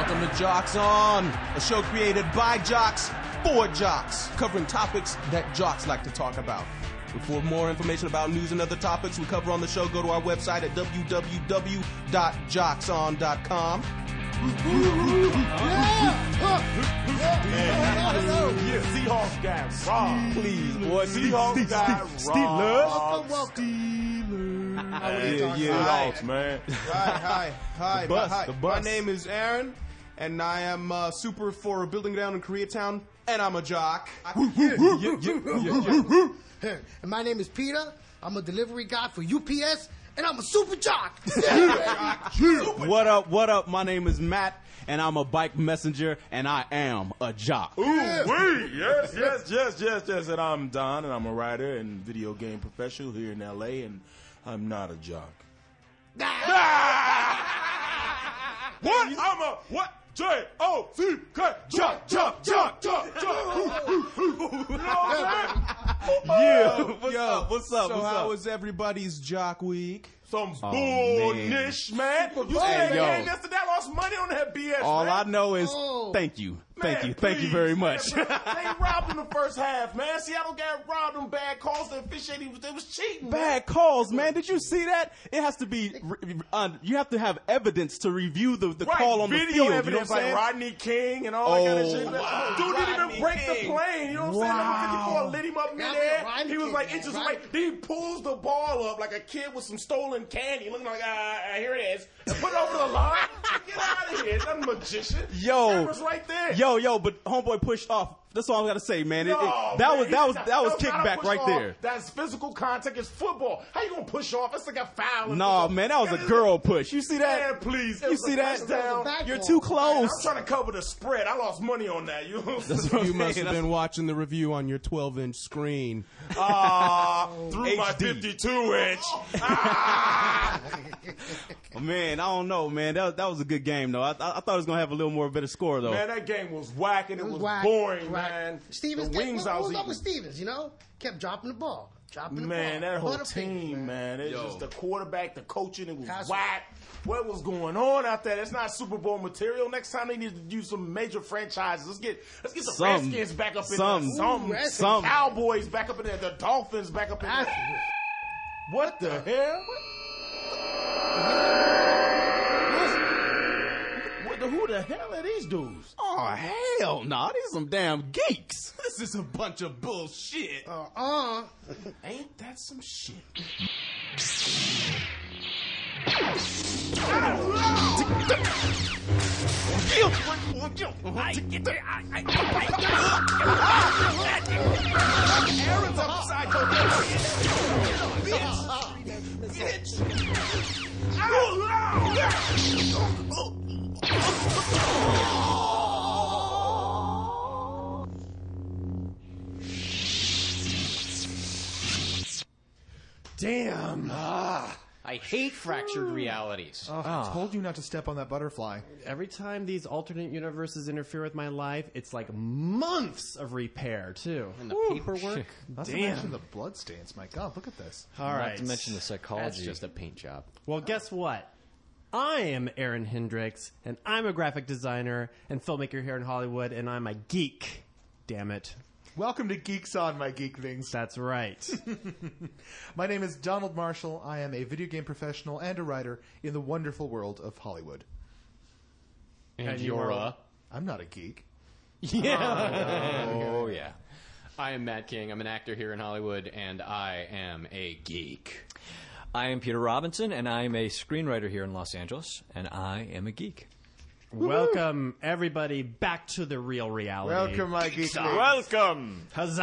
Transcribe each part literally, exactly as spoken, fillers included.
Welcome to Jocks On, a show created by jocks for jocks, covering topics that jocks like to talk about. And for more information about news and other topics we cover on the show, go to our website at w w w dot jocks on dot com. Yeah, Seahawks got robbed. Please, boy. Seahawks got robbed. Welcome, welcome. How are you, Yeah, Darcy? yeah, Hi. Seahawks, man. Hi, hi, hi. The bus, hi. the bus. My name is Aaron, and I am uh, super for a building down in Koreatown, and I'm a jock. Yeah, yeah, yeah, yeah. And my name is Peter. I'm a delivery guy for U P S, and I'm a super jock. What up, what up? My name is Matt, and I'm a bike messenger, and I am a jock. Ooh, wee. Yes, yes, yes, yes, yes. And I'm Don, and I'm a writer and video game professional here in L A, and I'm not a jock. What? I'm a what? J O C K. Jock, jock, jock, jock, jock. Yeah, what's Yo, up? What's up? So what's how up? was everybody's jock week? Some Oh, bullish, man. You see that Hey, yo. game yesterday? I lost money on that B S, All man. I know is Oh. thank you, thank Man, you, thank you please, very man. much. They robbed in the first half, man. Seattle got robbed on bad calls. The officiating was, they was cheating. man. Bad calls, man. Did you see that? It has to be. Uh, you have to have evidence to review the, the Right, call on the video field. evidence you know what I'm like saying? Rodney King and all that kind of Oh, shit. wow. Dude didn't Rodney even break King. the plane. You know what I'm saying? Wow. Number fifty-four lit him up Yeah, midair. Rodney He was King, like man. inches Rodney- away. Then he pulls the ball up like a kid with some stolen candy, looking like, ah, here it is. And put it over the line. Get out of here. It's not a magician. Yo. Camera's right there. Yo, yo, but homeboy pushed off. That's all I gotta say, man. It- it- No, that man, was that was it's that was not- no, it's not a kickback push right off. there. That's physical contact. It's football. How you gonna push off? It's like a foul. No, man, that was a girl push. You see that? Man, please. It You was see a that? touchdown. Back You're ball. too close. I'm trying to cover the spread. I lost money on that. You know what I'm That's what I'm You must saying. have That's- been watching the review on your twelve-inch screen. Ah, through my H D. fifty-two inch. Ah! Oh, man, I don't know, man. That, that was a good game, though. I, I, I thought it was gonna have a little more better score, though. Man, that game was whack and it, It was was whack, boring, whack. man. Stevens the kept, wings what, I what was was up with eating. Stevens, you know? Kept dropping the ball. Dropping the Man, ball. that whole Butterfingers, team, man. It's Yo. just the quarterback, the coaching, it was Pass- whack. What was going on out there? That's not Super Bowl material. Next time they need to use some major franchises. Let's get let's get the Something. Redskins back up in Something. there. Some, Ooh, Redskins. some Cowboys back up in there. The Dolphins back up in there. What the hell? What the, who the hell are these dudes? Oh, hell no. These are some damn geeks. This is a bunch of bullshit. Uh-uh. Ain't that some shit? Aaron's upside your bitch. Bitch. Damn. I hate fractured realities. Oh, I told you not to step on that butterfly. Every time these alternate universes interfere with my life, it's like months of repair, too. And the paperwork. Not to Damn. mention the bloodstains. My God, look at this. All right. Not to mention the psychology. That's That's just just a paint job. Well, guess what? I am Aaron Hendricks, and I'm a graphic designer and filmmaker here in Hollywood, and I'm a geek. Damn it. Welcome to Geeks On, my geeklings. That's right. My name is Donald Marshall. I am a video game professional and a writer in the wonderful world of Hollywood. And, you're a... I'm not a geek. yeah. Oh, yeah. I am Matt King. I'm an actor here in Hollywood, and I am a geek. I am Peter Robinson, and I am a screenwriter here in Los Angeles, and I am a geek. Welcome, everybody, back to the real reality. Welcome, my geeklings. Welcome. Huzzah!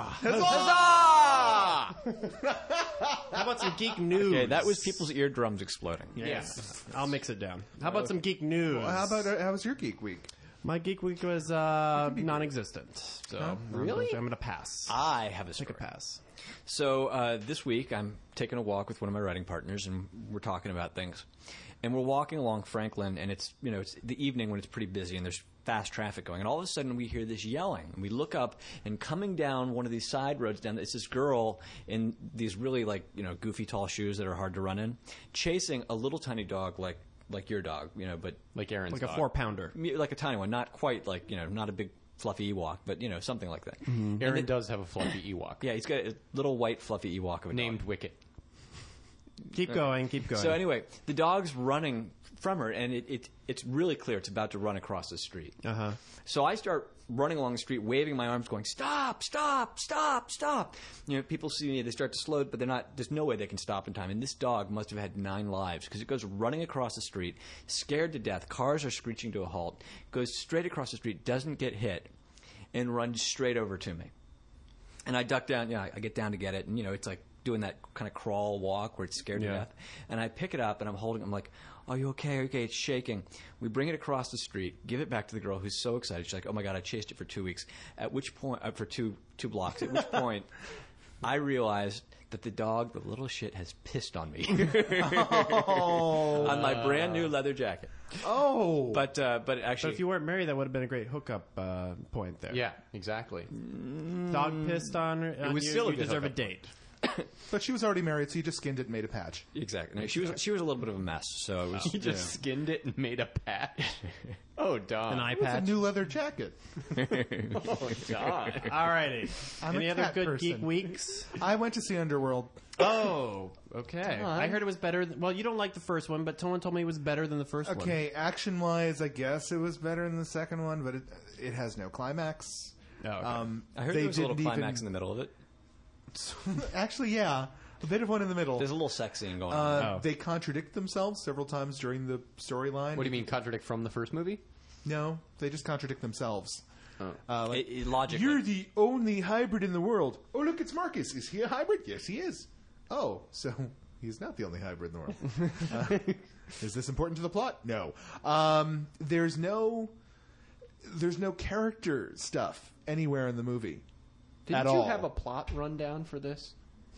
Huzzah! How about some geek news? Okay, that was people's eardrums exploding. Yes. I'll mix it down. How about some geek news? Well, how about uh, how was your geek week? My geek week was uh, non-existent. So Huh? really, I'm going to pass. I have a Take story. a pass. So uh, this week, I'm taking a walk with one of my writing partners, and we're talking about things. And we're walking along Franklin, and it's you know it's the evening when it's pretty busy, and there's fast traffic going. And all of a sudden, we hear this yelling, and we look up, and coming down one of these side roads down, it's this girl in these really like you know goofy tall shoes that are hard to run in, chasing a little tiny dog like like your dog, you know, but Like Aaron's Like a dog. four pounder. like a tiny one, not quite like you know, not a big fluffy Ewok, but you know, something like that. Aaron And then- does have a fluffy Ewok. Yeah, he's got a little white fluffy Ewok of a Named dog. Wicket. Keep going, keep going. So anyway, the dog's running from her, and it, it it's really clear it's about to run across the street. Uh huh. So I start running along the street, waving my arms, going, "Stop! Stop! Stop! Stop!" You know, people see me, they start to slow, but they're not. There's no way they can stop in time. And this dog must have had nine lives because it goes running across the street, scared to death. Cars are screeching to a halt. Goes straight across the street, doesn't get hit, and runs straight over to me. And I duck down. Yeah, I get down to get it, and you know, it's like doing that kind of crawl walk where it's scared to Yeah. death. And I pick it up and I'm holding it. I'm like, "Are you okay? Okay, it's shaking." We bring it across the street, give it back to the girl who's so excited. She's like, "Oh my God, I chased it for two weeks." At which point, uh, for two two blocks. At which point, I realized that the dog, the little shit, has pissed on me Oh. on my brand new leather jacket. Oh. But uh, but But actually, if you weren't married, that would have been a great hookup uh, point there. Yeah, exactly. Dog pissed on her. on was you, still a you good deserve a hookup date. But she was already married, so you just skinned it and made a patch. exactly. No, she was she was a little bit of a mess. So it was. He you know. just skinned it and made a patch. Oh, Don. An eye It was a patch. new leather jacket. Oh, Don. Alrighty. I'm Any a other cat good person. geek weeks? I went to see Underworld. Oh, okay. I heard it was better. Th- well, you don't like the first one, but someone told me it was better than the first one. Okay, action-wise, I guess it was better than the second one, but it it has no climax. Oh, okay. Um, I heard they there was a little didn't climax even- in the middle of it. Actually, yeah, a bit of one in the middle. There's a little sex scene going Uh, on. Oh. They contradict themselves several times during the storyline. What do you mean contradict from the first movie? No, they just contradict themselves. Oh. Uh, like, It- it- logically. You're the only hybrid in the world. Oh, look, it's Marcus. Is he a hybrid? Yes, he is. Oh, so he's not the only hybrid in the world. uh, is this important to the plot? No. Um, there's no, there's no character stuff anywhere in the movie. Did At you all. have a plot rundown for this?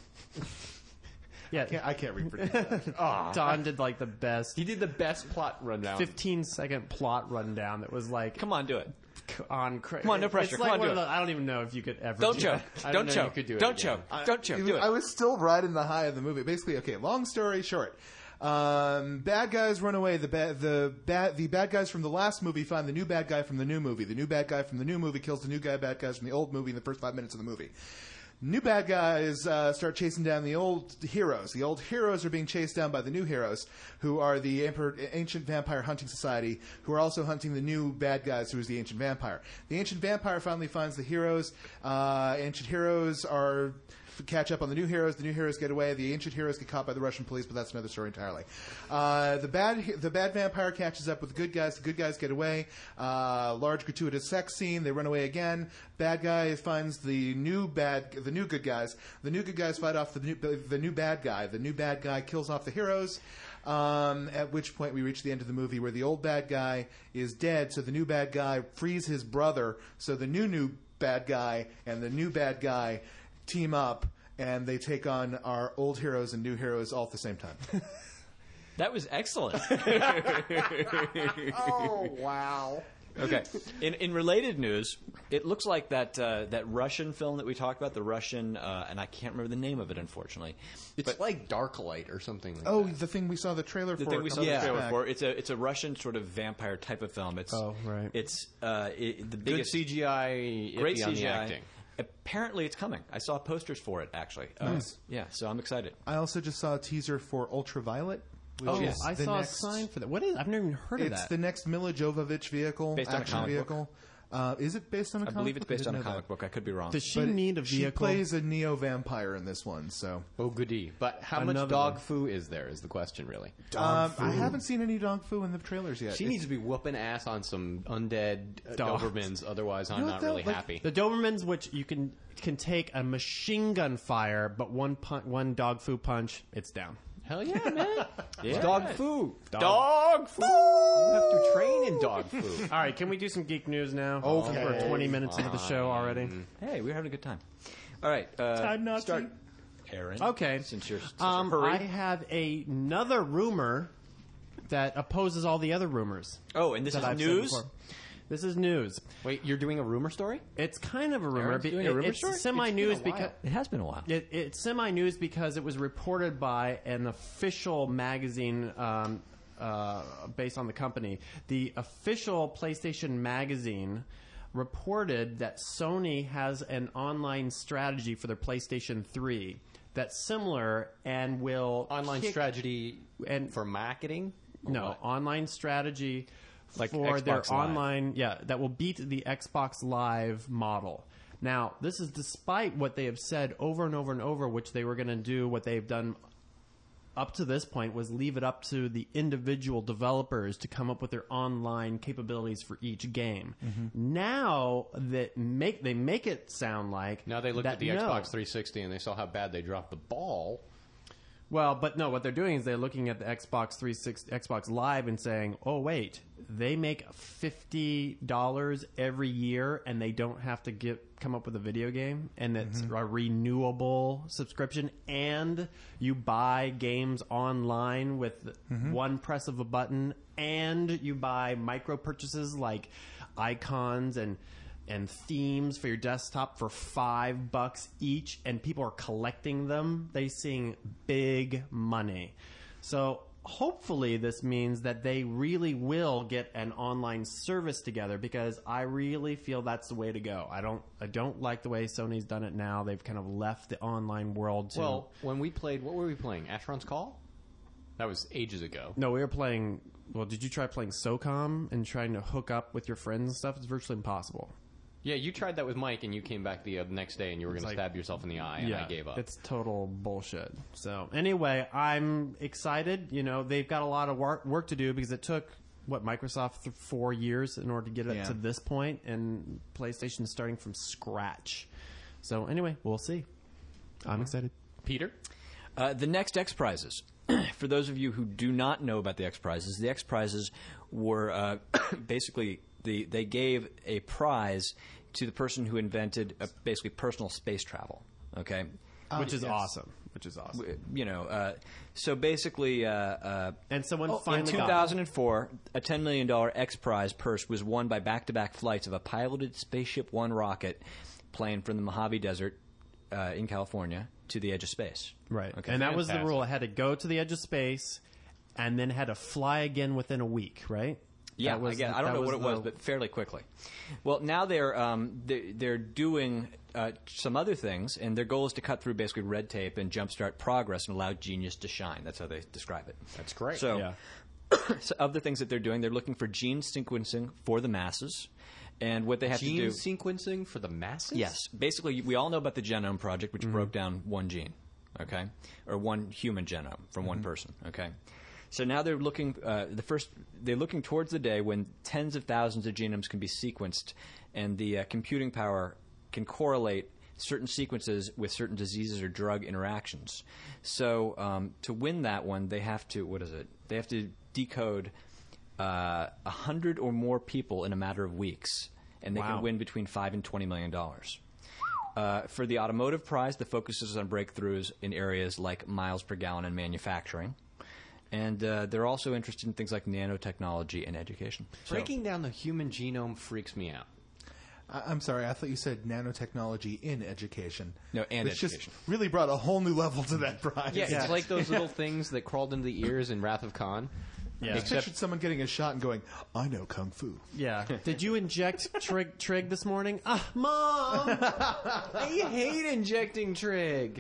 yeah. Can't, I can't reproduce that. Don did like the best He did the best plot rundown. fifteen second plot rundown that was like Come on, do it. on cra- Come on, no pressure. It's Come like on, one do of it. the- I don't even know if you could ever Don't do choke. that. I Don't don't know, you choke. could do it Don't again. choke. Don't choke. It Do was- it. I was still riding the high of the movie. Basically, okay. Long story short, um, bad guys run away. The bad, the bad, the bad guys from the last movie find the new bad guy from the new movie. The new bad guy from the new movie kills the new guy bad guys from the old movie in the first five minutes of the movie. New bad guys uh, start chasing down the old heroes. The old heroes are being chased down by the new heroes, who are the Emperor, Ancient Vampire Hunting Society, who are also hunting the new bad guys, who is the Ancient Vampire. The Ancient Vampire finally finds the heroes. Uh, ancient heroes are catch up on the new heroes. The new heroes get away. The ancient heroes get caught by the Russian police, but that's another story entirely. Uh, the bad the bad vampire catches up with the good guys. The good guys get away. Uh, large gratuitous sex scene. They run away again. Bad guy finds the new bad the new good guys. The new good guys fight off the new the new bad guy. The new bad guy kills off the heroes. Um, at which point we reach the end of the movie where the old bad guy is dead. So the new bad guy frees his brother. So the new new bad guy and the new bad guy team up, and they take on our old heroes and new heroes all at the same time. That was excellent. Oh, wow. Okay. In in related news, it looks like that uh, that Russian film that we talked about, the Russian, uh, and I can't remember the name of it, unfortunately. It's But- like Darklight or something like Oh, that. the thing we saw the trailer The for. thing a we saw couple the weeks trailer back. for, it's a it's a Russian sort of vampire type of film. It's Oh, right. It's uh, it, the Good biggest C G I, iffy great on C G the I. acting. Apparently, it's coming. I saw posters for it actually. Uh, Nice. Yeah, so I'm excited. I also just saw a teaser for Ultraviolet. Which Oh, is yes. I the saw next, a sign for that. What is? I've never even heard of It's that. the next Mila Jovovich vehicle, Based on a action comic book. vehicle. Uh, is it based on a I comic believe it's book? I based on didn't a know comic that. book. I could be wrong. Does she But need a She vehicle? plays a neo vampire in this one, so Oh, goody. But how much Another dog one. foo is there is the question, really. um, I haven't seen any dog foo in the trailers yet. She It's- needs to be whooping ass on some undead uh, Dogs. Dobermans, otherwise I'm You know not what, really though? Like, happy. The Dobermans, which you can can take a machine gun fire, but one pun- one dog foo punch, it's down. Hell yeah, man. Yeah. Dog foo. Dog food. You have to train in dog foo. All right, can we do some geek news now? Okay. We're twenty minutes into the show already. Hey, we're having a good time. All right. Uh, Time not start. to. Aaron. Okay. Since you're, since Um, you're I hurried. have a, another rumor that opposes all the other rumors. Oh, and this that is I've said news? before. This is news. Wait, you're doing a rumor story? It's kind of a rumor. Aaron's be- doing a rumor it's story? semi-news It's been a while. because It has been a while. it, it's semi-news because it was reported by an official magazine um, uh, based on the company. The official PlayStation magazine reported that Sony has an online strategy for their PlayStation three that's similar and will Online kick- strategy and for marketing? Or No, what? online strategy Like for their Xbox Live. online, yeah, that will beat the Xbox Live model. Now, this is despite what they have said over and over and over, which they were going to do. What they've done up to this point was leave it up to the individual developers to come up with their online capabilities for each game. Mm-hmm. Now that make they make it sound like Now they looked that at the no. Xbox three sixty and they saw how bad they dropped the ball. Well, but no, what they're doing is they're looking at the Xbox three sixty, Xbox Live, and saying, "Oh, wait, they make fifty dollars every year, and they don't have to get come up with a video game, and it's a renewable subscription, and you buy games online with one press of a button, and you buy micro purchases like icons and." and themes for your desktop for five bucks each, and people are collecting them. They're seeing big money. So hopefully this means that they really will get an online service together, because I really feel that's the way to go. I don't I don't like the way Sony's done it now. They've kind of left the online world to... Well, when we played, what were we playing? Asheron's Call? That was ages ago. No, we were playing... Well, did you try playing SOCOM and trying to hook up with your friends and stuff? It's virtually impossible. Yeah, you tried that with Mike, and you came back the uh, next day, and you were going to like- stab yourself in the eye, and I gave up. It's total bullshit. So anyway, I'm excited. You know, they've got a lot of work, work to do, because it took, what, Microsoft th- four years in order to get it Yeah. to this point, and PlayStation's starting from scratch. So anyway, we'll see. I'm excited. Peter? Uh, the next X Prizes. For those of you who do not know about the X Prizes, the X Prizes were uh, basically the they gave a prize to the person who invented a, basically personal space travel. Okay, Which is yes. awesome. Which is awesome. you know, uh, so basically, uh, uh, And someone in finally two got thousand four, a ten million dollars X Prize purse was won by back-to-back flights of a piloted Spaceship One rocket plane from the Mojave Desert uh, in California to the edge of space. Right. Okay. And that was the Fantastic. rule. It had to go to the edge of space and then had to fly again within a week, right? Yeah, That was I, guess, the- I don't that know what it was, the- but fairly quickly. Well, now they're um, they're, they're doing uh, some other things, and their goal is to cut through basically red tape and jumpstart progress and allow genius to shine. That's how they describe it. That's great. So, Yeah. so of the things that they're doing, they're looking for gene sequencing for the masses, and what they have Gene to do. sequencing for the masses? Yes, basically, we all know about the Genome Project, which broke down one gene, okay, or one human genome from one person, okay. So now they're looking. Uh, the first, they're looking towards the day when tens of thousands of genomes can be sequenced, and the uh, computing power can correlate certain sequences with certain diseases or drug interactions. So um, to win that one, they have to. What is it? They have to decode uh, a hundred or more people in a matter of weeks, and they Wow. can win between five and twenty million dollars. Uh, for the automotive prize, the focus is on breakthroughs in areas like miles per gallon in manufacturing. And uh, they're also interested in things like nanotechnology and education. So- Breaking down the human genome freaks me out. I- I'm sorry, I thought you said nanotechnology in education. No, and Which just education. really brought a whole new level to that prize. Yeah, it's like those little things that crawled into the ears in Wrath of Khan. Yeah. I pictured someone getting a shot and going, I know Kung Fu. Yeah. Did you inject Trig, Trig this morning? Ah, Mom! I hate injecting trig.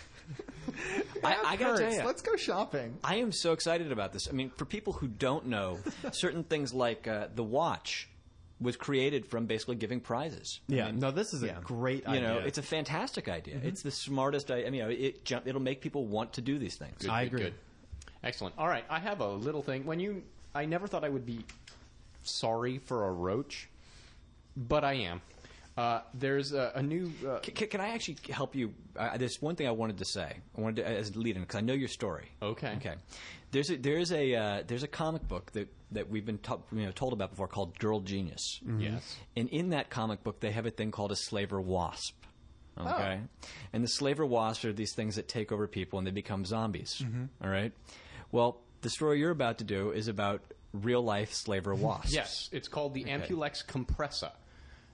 I, I gotta tell Hurts. you, Let's go shopping. I am so excited about this. I mean, for people who don't know, certain things like uh, the watch was created from basically giving prizes. I Yeah. mean, No, this is yeah. a great you idea. know, it's a fantastic idea. It's the smartest. I, I mean, you know, it jump, it'll make people want to do these things. Good, I good, agree. Good. Excellent. All right, I have a little thing. When you, I never thought I would be sorry for a roach, but I am. Uh, there's a, a new. Uh, Can, can I actually help you? Uh, there's one thing I wanted to say. I wanted to, as a lead-in, because I know your story. Okay. Okay. There's a, there's a uh, there's a comic book that, that we've been to, you know, told about before called Girl Genius. Yes. And in that comic book, they have a thing called a slaver wasp. Okay. And the slaver wasps are these things that take over people and they become zombies. All right. Well, the story you're about to do is about real life slaver wasps. Yes, it's called the Ampulex compressa.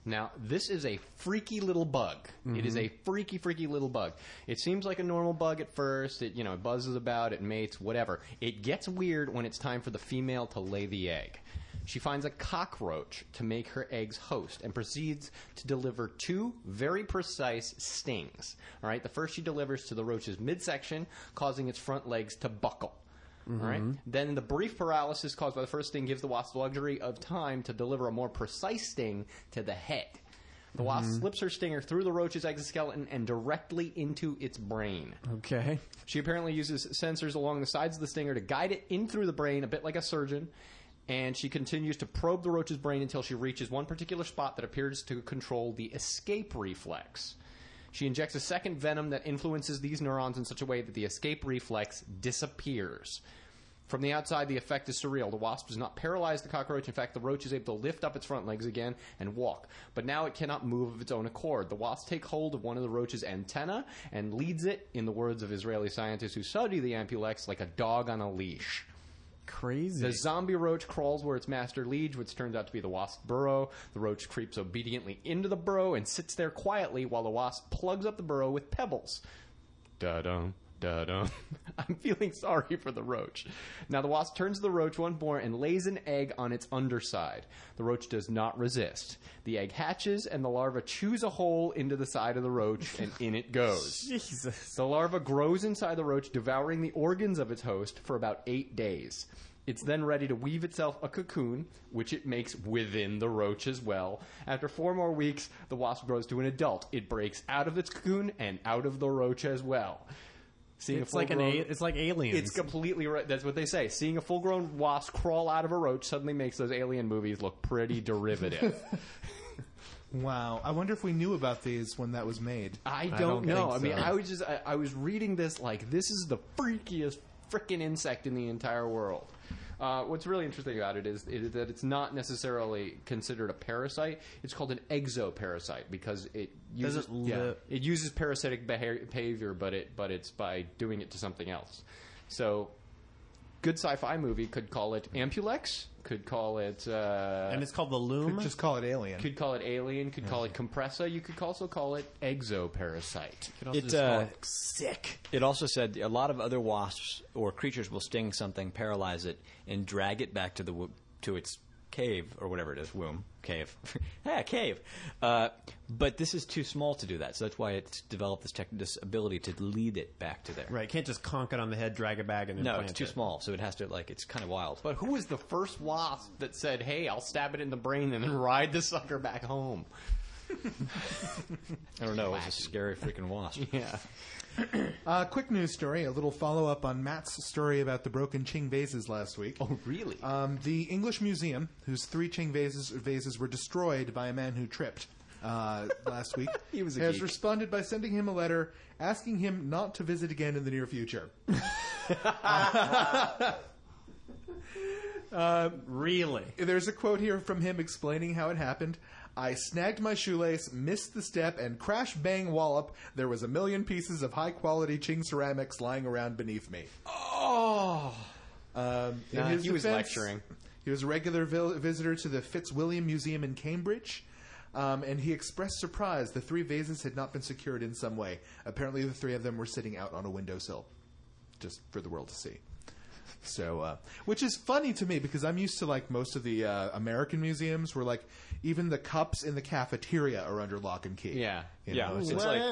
Now, this is a freaky little bug. Mm-hmm. It is a freaky, freaky little bug. It seems like a normal bug at first. It, you know, it buzzes about, it mates, whatever. It gets weird when it's time for the female to lay the egg. She finds a cockroach to make her egg's host and proceeds to deliver two very precise stings. All right, the first she delivers to the roach's midsection, causing its front legs to buckle. Mm-hmm. All right. Then the brief paralysis caused by the first sting gives the wasp the luxury of time to deliver a more precise sting to the head. The wasp mm-hmm. slips her stinger through the roach's exoskeleton and directly into its brain. Okay. She apparently uses sensors along the sides of the stinger to guide it in through the brain, a bit like a surgeon. And she continues to probe the roach's brain until she reaches one particular spot that appears to control the escape reflex. She injects a second venom that influences these neurons in such a way that the escape reflex disappears. From the outside, the effect is surreal. The wasp does not paralyze the cockroach. In fact, the roach is able to lift up its front legs again and walk. But now it cannot move of its own accord. The wasp takes hold of one of the roach's antennae and leads it, in the words of Israeli scientists who study the ampulex, like a dog on a leash. Crazy. The zombie roach crawls where its master leads, which turns out to be the wasp's burrow. The roach creeps obediently into the burrow and sits there quietly while the wasp plugs up the burrow with pebbles. Da-dum, da-dum. I'm feeling sorry for the roach. Now the wasp turns to the roach once more and lays an egg on its underside. The roach does not resist. The egg hatches and the larva chews a hole into the side of the roach and in it goes. Jesus. The larva grows inside the roach, devouring the organs of its host for about eight days. It's then ready to weave itself a cocoon, which it makes within the roach as well. After four more weeks, the wasp grows to an adult. It breaks out of its cocoon and out of the roach as well. Seeing it's a like an grown, a, it's like aliens. It's completely right. That's what they say. Seeing a full-grown wasp crawl out of a roach suddenly makes those alien movies look pretty derivative. Wow. I wonder if we knew about these when that was made. I don't, I don't know. think I mean, so. I was just I, I was reading this like this is the freakiest frickin' insect in the entire world. Uh, what's really interesting about it is, is that it's not necessarily considered a parasite. It's called an exoparasite because it uses Does it li- yeah, it uses parasitic beha- behavior, but it but it's by doing it to something else. So, good sci-fi movie could call it Ampulex, could call it uh, and it's called the Loom. Just call it Alien. could call it Alien, could call it Compressa. You could also call it exoparasite. You could also It, just call uh, it sick. It also said a lot of other wasps or creatures will sting something, paralyze it, and drag it back to the wo- to its cave or whatever it is, womb, cave, yeah, cave. Uh, but this is too small to do that, so that's why it's developed this, tech- this ability to lead it back to there. Right, you can't just conk it on the head, drag it back, and then No, plant it's too it. small, so it has to like it's kind of wild. But who was the first wasp that said, "Hey, I'll stab it in the brain and then ride the sucker back home"? I don't know. It's a scary freaking wasp. Yeah. Uh, quick news story, a little follow-up on Matt's story about the broken Qing vases last week. Oh, really? Um, the English Museum, whose three Qing vases, vases were destroyed by a man who tripped uh, last week, He was a has geek. responded by sending him a letter asking him not to visit again in the near future. Really? There's a quote here from him explaining how it happened. I snagged my shoelace, missed the step, and crash bang wallop, there was a million pieces of high-quality Qing ceramics lying around beneath me. Oh. Um, in Nah, his he was defense, lecturing. He was a regular vil- visitor to the Fitzwilliam Museum in Cambridge, um, and he expressed surprise the three vases had not been secured in some way. Apparently the three of them were sitting out on a windowsill, just for the world to see. So, uh, which is funny to me because I'm used to like most of the uh, American museums where like even the cups in the cafeteria are under lock and key. Yeah. You Yeah, know, it's so- like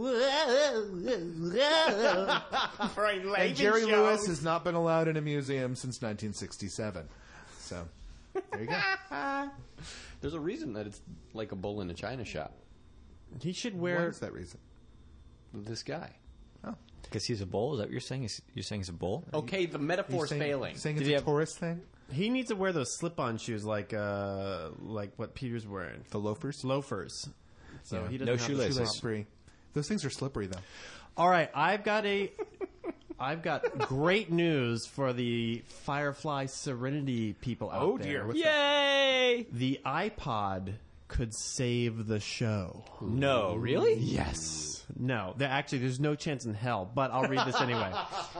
and Jerry Lewis has not been allowed in a museum since nineteen sixty-seven. So, there you go. There's a reason that it's like a bull in a china shop. He should What wear. is that reason? This guy. Because he's a bull? Is that what you're saying? He's, you're saying he's a bull? Okay, the Are you metaphor's saying, failing. Saying Did it's he a have- tourist thing? He needs to wear those slip-on shoes like uh, like what Peter's wearing. The loafers? Loafers. So Yeah. he doesn't No have the shoelaces. shoelace. Slippery. Those things are slippery though. All right, I've got a, I've got great news for the Firefly Serenity people out Oh, there. dear. What's Yay! The iPod could save the show. No, really? Yes. No. There, actually, there's no chance in hell, but I'll read this anyway.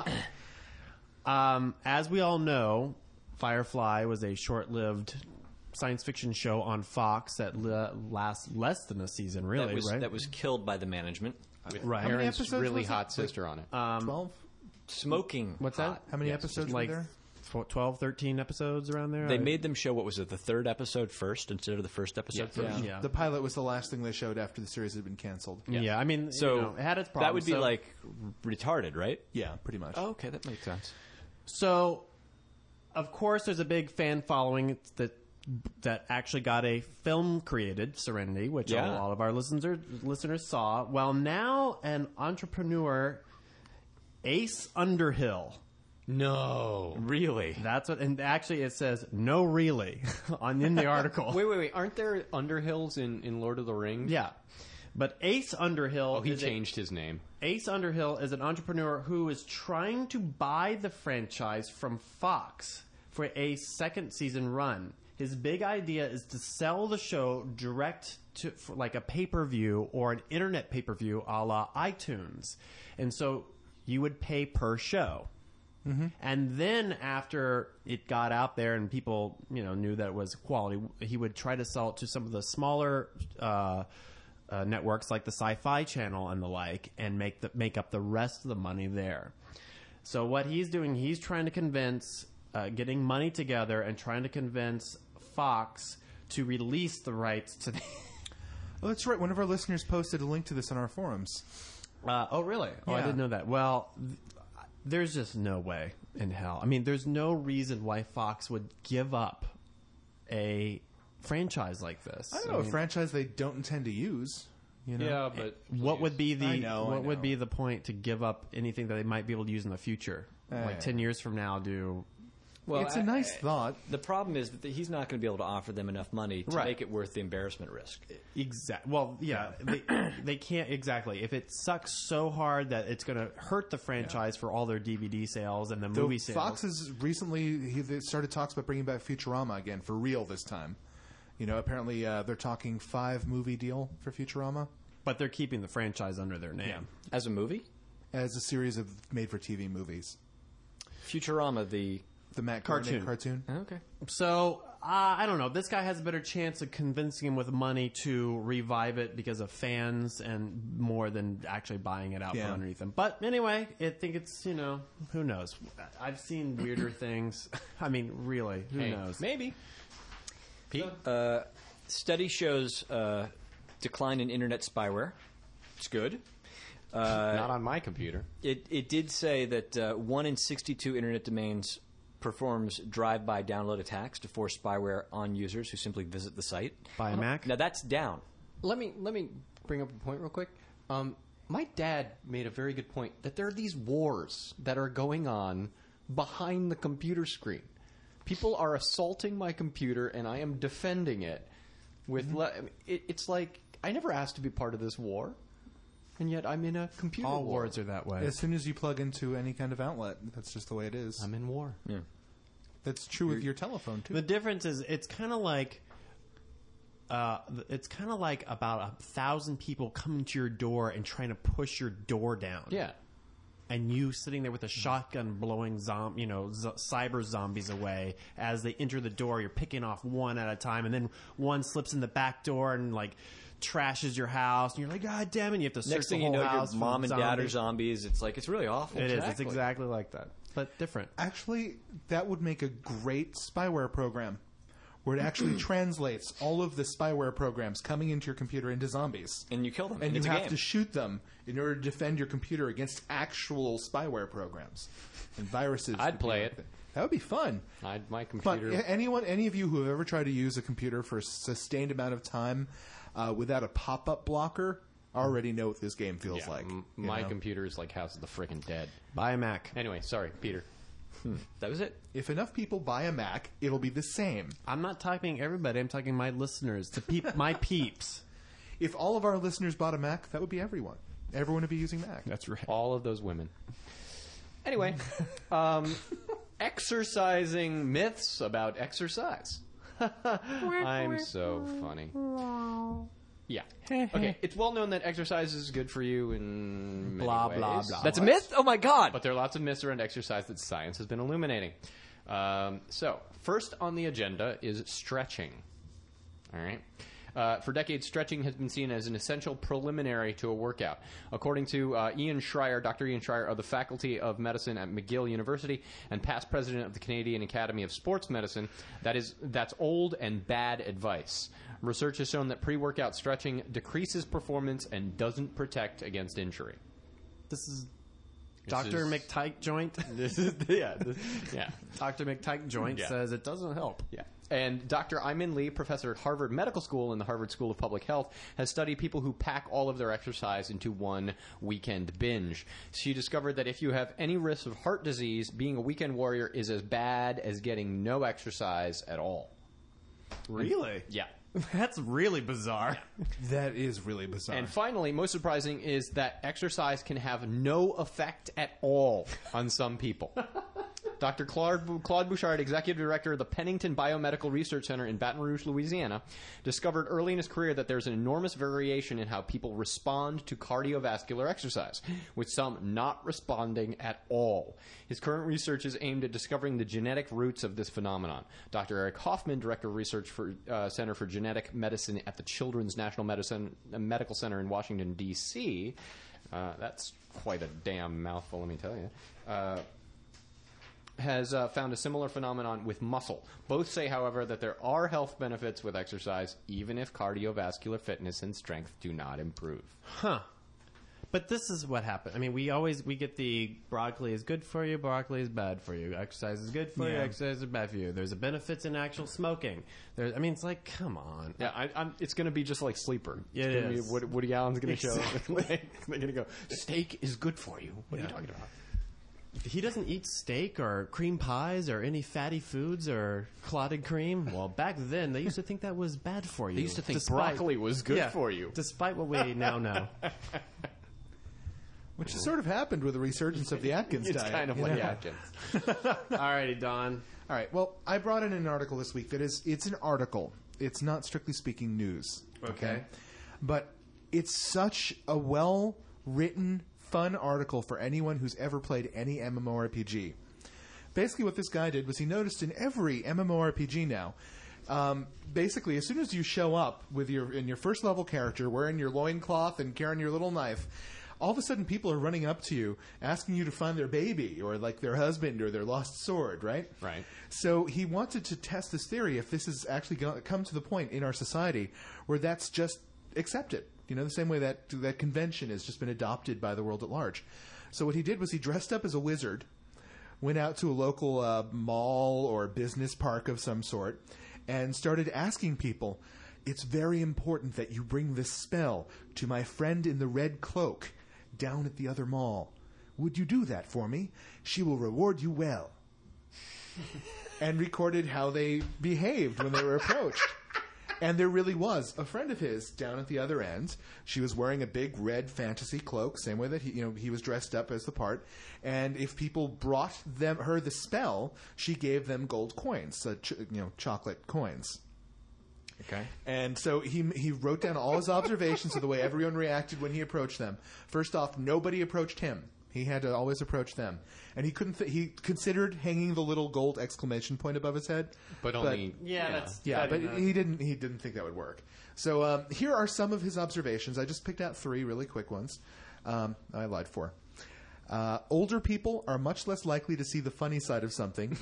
um, as we all know, Firefly was a short-lived science fiction show on Fox that l- lasts less than a season, really, that was, right? That was killed by the management. With Right. How many Aaron's episodes really was it? hot sister on it. Twelve. Smoking. What's hot. that? How many Yes, episodes like were there? tw- twelve, thirteen episodes around there? They I- made them show, what was it, the third episode first instead of the first episode Yeah. first? Yeah. The pilot was the last thing they showed after the series had been canceled. Yeah. I mean, So you know, it had its problems. that would be so, like retarded, right? Yeah, pretty much. Oh, okay, that makes sense. So, of course, there's a big fan following that that actually got a film created, Serenity, which Yeah. all, all of our listeners listeners saw. Well, now an entrepreneur, Ace Underhill. No. Really? That's what, and actually it says no, really, on in the article. Wait, wait, wait. Aren't there Underhills in, in Lord of the Rings? Yeah, but Ace Underhill. Oh, he is a- changed his name. Ace Underhill is an entrepreneur who is trying to buy the franchise from Fox for a second season run. His big idea is to sell the show direct to for like a pay-per-view or an internet pay-per-view a la iTunes. And so you would pay per show. Mm-hmm. And then after it got out there and people, you know, knew that it was quality, he would try to sell it to some of the smaller uh, uh, networks like the Sci-Fi Channel and the like, and make the make up the rest of the money there. So what he's doing, he's trying to convince, uh, getting money together and trying to convince Fox to release the rights to the. Oh, that's right. One of our listeners posted a link to this on our forums. Uh, oh, really? Oh, I Yeah. didn't know that. Well, th- there's just no way in hell. I mean, there's no reason why Fox would give up a franchise like this. I don't know, mean, a franchise they don't intend to use. You know? Yeah, but what would be the I know, I what would know. be the point to give up anything that they might be able to use in the future? Eh. Like ten years from now, do Well, it's a I- nice I- thought. The problem is that he's not going to be able to offer them enough money to Right. make it worth the embarrassment risk. exact. Well, yeah, they, they can't exactly. If it sucks so hard that it's going to hurt the franchise for all their D V D sales and the Though movie sales. Fox has recently he, they started talks about bringing back Futurama again for real this time. You know, apparently uh, they're talking five movie deal for Futurama but they're keeping the franchise under their name. Yeah. As a movie, as a series of made-for-T V movies. Futurama, the The Matt Cartoon. Groening cartoon. okay. So uh, I don't know. This guy has a better chance of convincing him with money to revive it because of fans and more than actually buying it out Yeah. from underneath them. But anyway, I think it's, you know, who knows? I've seen weirder things. I mean, really, who Hey, knows? maybe. Pete? Uh, study shows uh, decline in internet spyware. It's good. Uh, Not on my computer. It it did say that uh, one in sixty-two internet domains performs drive-by download attacks to force spyware on users who simply visit the site. Buy a Mac? Now that's down. Let me let me bring up a point real quick. Um, my dad made a very good point that there are these wars that are going on behind the computer screen. People are assaulting my computer, and I am defending it. With le- I mean, it, it's like I never asked to be part of this war, and yet I'm in a computer All war. wars are that way. As soon as you plug into any kind of outlet, that's just the way it is. I'm in war. Yeah. That's true with your telephone too. The difference is it's kind of like uh, th- it's kind of like about a thousand people coming to your door and trying to push your door down. Yeah. And you sitting there with a shotgun blowing zom- you know, z- cyber zombies away as they enter the door. You're picking off one at a time, and then one slips in the back door and like trashes your house, and you're like, God damn it! You have to search Next thing the you whole know, house your for mom and dad are zombies. zombies. It's like it's really awful. It is. It's Exactly. exactly like that, but different. Actually, that would make a great spyware program where it actually translates all of the spyware programs coming into your computer into zombies. And you kill them. And it's you a have game. to shoot them in order to defend your computer against actual spyware programs and viruses. I'd would be play like it. that. That would be fun. I, my But computer. anyone, any of you who have ever tried to use a computer for a sustained amount of time uh, without a pop-up blocker already know what this game feels yeah, like. m- you my know? computer is like House of the Frickin' Dead. Buy a Mac. Anyway, sorry, Peter. That was it. If enough people buy a Mac, it'll be the same. I'm not typing everybody. I'm talking my listeners, the peep, my peeps. If all of our listeners bought a Mac, that would be everyone. Everyone would be using Mac. That's right. All of those women. Anyway, um, exercising myths about exercise. I'm so funny. Yeah. Okay. It's well known that exercise is good for you in many Blah, ways. blah, blah. That's a myth. Oh my god. But there are lots of myths around exercise that science has been illuminating. Um, so, first on the agenda is stretching. All right. Uh, for decades, stretching has been seen as an essential preliminary to a workout. According to uh, Ian Schreier, Doctor Ian Schreier of the Faculty of Medicine at McGill University and past president of the Canadian Academy of Sports Medicine, that is, that's old and bad advice. Research has shown that pre-workout stretching decreases performance and doesn't protect against injury. This is This Doctor is- McTyke joint. This is yeah, this, yeah. Doctor McTyke joint Yeah. says it doesn't help. Yeah. And Doctor Iman Lee, professor at Harvard Medical School in the Harvard School of Public Health, has studied people who pack all of their exercise into one weekend binge. She discovered that if you have any risk of heart disease, being a weekend warrior is as bad as getting no exercise at all. Really? Yeah. That's really bizarre. That is really bizarre. And finally, most surprising is that exercise can have no effect at all on some people. Doctor Claude, Claude Bouchard, executive director of the Pennington Biomedical Research Center in Baton Rouge, Louisiana, discovered early in his career that there's an enormous variation in how people respond to cardiovascular exercise, with some not responding at all. His current research is aimed at discovering the genetic roots of this phenomenon. Doctor Eric Hoffman, director of research for uh, Center for Genetic Medicine at the Children's National Medicine, uh, Medical Center in Washington, D C, uh, that's quite a damn mouthful, let me tell you, uh, has uh, found a similar phenomenon with muscle. Both say, however, that there are health benefits with exercise, even if cardiovascular fitness and strength do not improve. Huh. But this is what happened. I mean, we always we get the broccoli is good for you, broccoli is bad for you. Exercise is good for you, Yeah. exercise is bad for you. There's a benefits in actual smoking. There, I mean, it's like, come on. Yeah, I, I'm, it's going to be just like Sleeper. It it's gonna is. Be, Woody, Woody Allen's going to show. Exactly. They're going to go, steak is good for you. What are you talking about? He doesn't eat steak or cream pies or any fatty foods or clotted cream. Well, back then, they used to think that was bad for you. They used to think despite- broccoli was good Yeah, for you. Despite what we now know. Which has sort of happened with the resurgence of the Atkins It's diet. kind of you like know? Atkins. Alrighty, Don. All right. Well, I brought in an article this week that is it's an article. It's not strictly speaking news. Okay. But it's such a well written, fun article for anyone who's ever played any MMORPG. Basically, what this guy did was he noticed in every MMORPG now, um, basically, as soon as you show up with your in your first level character wearing your loincloth and carrying your little knife, all of a sudden people are running up to you asking you to find their baby or like their husband or their lost sword, right? Right. So he wanted to test this theory if this has actually go- come to the point in our society where that's just accepted. You know, the same way that that convention has just been adopted by the world at large. So what he did was he dressed up as a wizard, went out to a local uh, mall or business park of some sort, and started asking people, "It's very important that you bring this spell to my friend in the red cloak down at the other mall. Would you do that for me? She will reward you well." And recorded how they behaved when they were approached. And there really was a friend of his down at the other end. She was wearing a big red fantasy cloak, same way that he, you know, he was dressed up as the part. And if people brought them her the spell, she gave them gold coins, uh, ch- you know, chocolate coins. Okay. And so he he wrote down all his observations of the way everyone reacted when he approached them. First off, nobody approached him. He had to always approach them, and he couldn't. Th- he considered hanging the little gold exclamation point above his head, But only, Yeah, you know. that's yeah, that but enough. he didn't. He didn't think that would work. So um, here are some of his observations. I just picked out three really quick ones. Um, I lied four. Uh, older people are much less likely to see the funny side of something,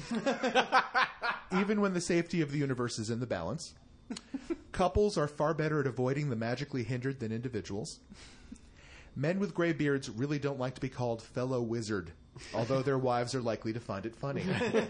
even when the safety of the universe is in the balance. Couples are far better at avoiding the magically hindered than individuals. Men with gray beards really don't like to be called fellow wizard, although their wives are likely to find it funny.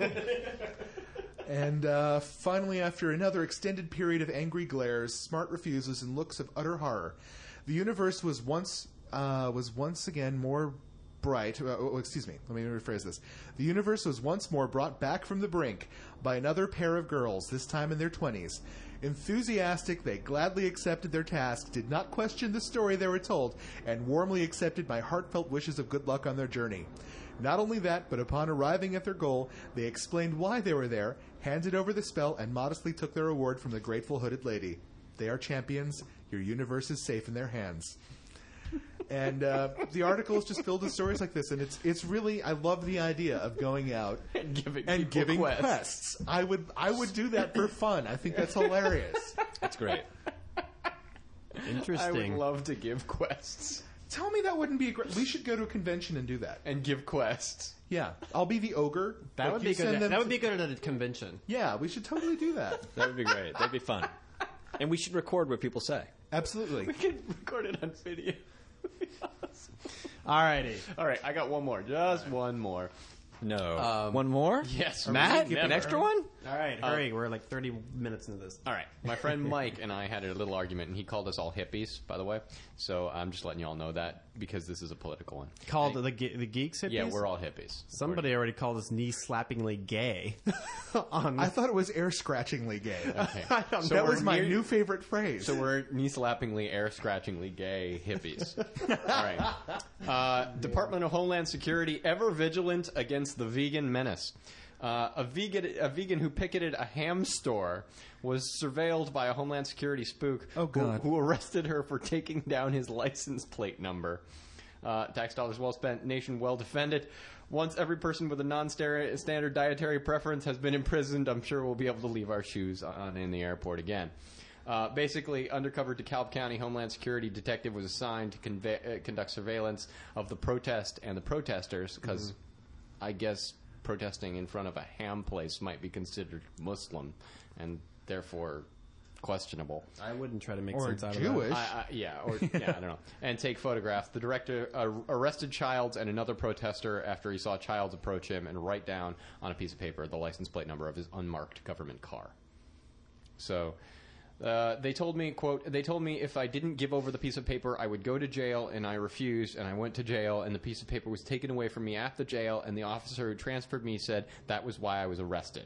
And uh, finally, after another extended period of angry glares, smart refuses, and looks of utter horror, the universe was once uh, was once again more bright. Uh, oh, excuse me. Let me rephrase this. The universe was once more brought back from the brink by another pair of girls, this time in their twenties. Enthusiastic, they gladly accepted their task, did not question the story they were told, and warmly accepted my heartfelt wishes of good luck on their journey. Not only that, but upon arriving at their goal, they explained why they were there, handed over the spell, and modestly took their reward from the grateful hooded lady. They are champions. Your universe is safe in their hands. And uh, the article is just filled with stories like this, and it's it's really I love the idea of going out And giving and people giving quests. quests. I would I would do that for fun. I think that's hilarious. That's great. Interesting. I would love to give quests Tell me that wouldn't be a great. We should go to a convention and do that. and give quests. Yeah, I'll be the ogre. that but would you be send good. them That to- would be good at a convention. Yeah, we should totally do that. That would be great. That'd be fun. And we should record what people say. Absolutely. We could record it on video. Alrighty. All right, I got one more. Just one more. No. Um, one more? Yes, Matt, never. an extra one? All right, hurry. We're like thirty minutes into this. All right. My friend Mike and I had a little argument, and he called us all hippies, by the way. So I'm just letting you all know that because this is a political one. Called the ge- the geeks hippies. Yeah, we're all hippies. Somebody already called us knee-slappingly gay. on I thought it was air scratchingly gay. Okay. I don't So that we're was my near- new favorite phrase. So we're knee-slappingly, air-scratchingly gay hippies. All right. Uh, Department of Homeland Security ever vigilant against the vegan menace. Uh, a vegan, a vegan who picketed a ham store was surveilled by a Homeland Security spook Oh, God. Who, who arrested her for taking down his license plate number. Uh, tax dollars well spent, nation well defended. Once every person with a non-standard dietary preference has been imprisoned, I'm sure we'll be able to leave our shoes on in the airport again. Uh, basically, undercover DeKalb County Homeland Security detective was assigned to conve- uh, conduct surveillance of the protest and the protesters, because Mm-hmm. I guess protesting in front of a ham place might be considered Muslim, and therefore questionable. I wouldn't try to make Or sense out Jewish. of I, I, yeah, or yeah, I don't know. And take photographs. The director uh, arrested Childs and another protester after he saw Childs approach him and write down on a piece of paper the license plate number of his unmarked government car. So uh, they told me, quote, they told me if I didn't give over the piece of paper, I would go to jail, and I refused, and I went to jail, and the piece of paper was taken away from me at the jail, and the officer who transferred me said that was why I was arrested.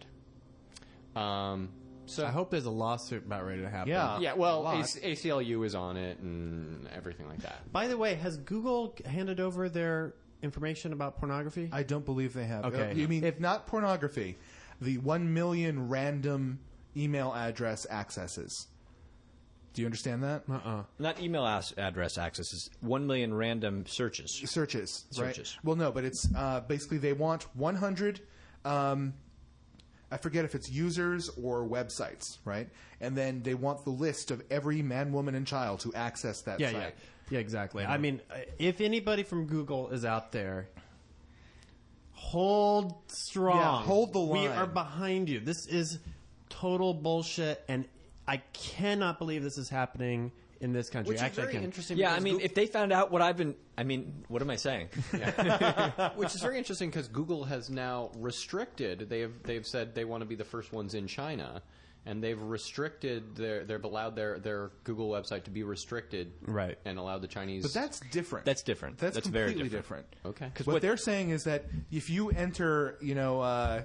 Um, so that. I hope there's a lawsuit about ready to happen. Yeah. yeah, well, A lot. A C- A C L U is on it and everything like that. By the way, has Google handed over their information about pornography? I don't believe they have. Okay. Uh, you mean if not pornography, the one million random email address accesses. Do you understand that? Uh-uh. Not email as- address accesses. One million random searches. Searches, right? Searches. Well, no, but it's uh, basically they want one hundred. Um, I forget if it's users or websites, right? And then they want the list of every man, woman, and child who access that Yeah, site. yeah. Yeah, exactly. I mean, uh, if anybody from Google is out there, hold strong. Yeah, hold the We line. are behind you. This is total bullshit, and I cannot believe this is happening in this country. Which Actually, is I very can. interesting. Yeah, I because mean, Goo- if they found out what I've been, I mean, what am I saying? which is very interesting because Google has now restricted. They have they've said they want to be the first ones in China, and they've restricted their they've allowed their their Google website to be restricted, Right. and allowed the Chinese. But that's different. That's different. That's, That's very completely different. different. okay. Because what- what they're saying is that if you enter, you know, uh,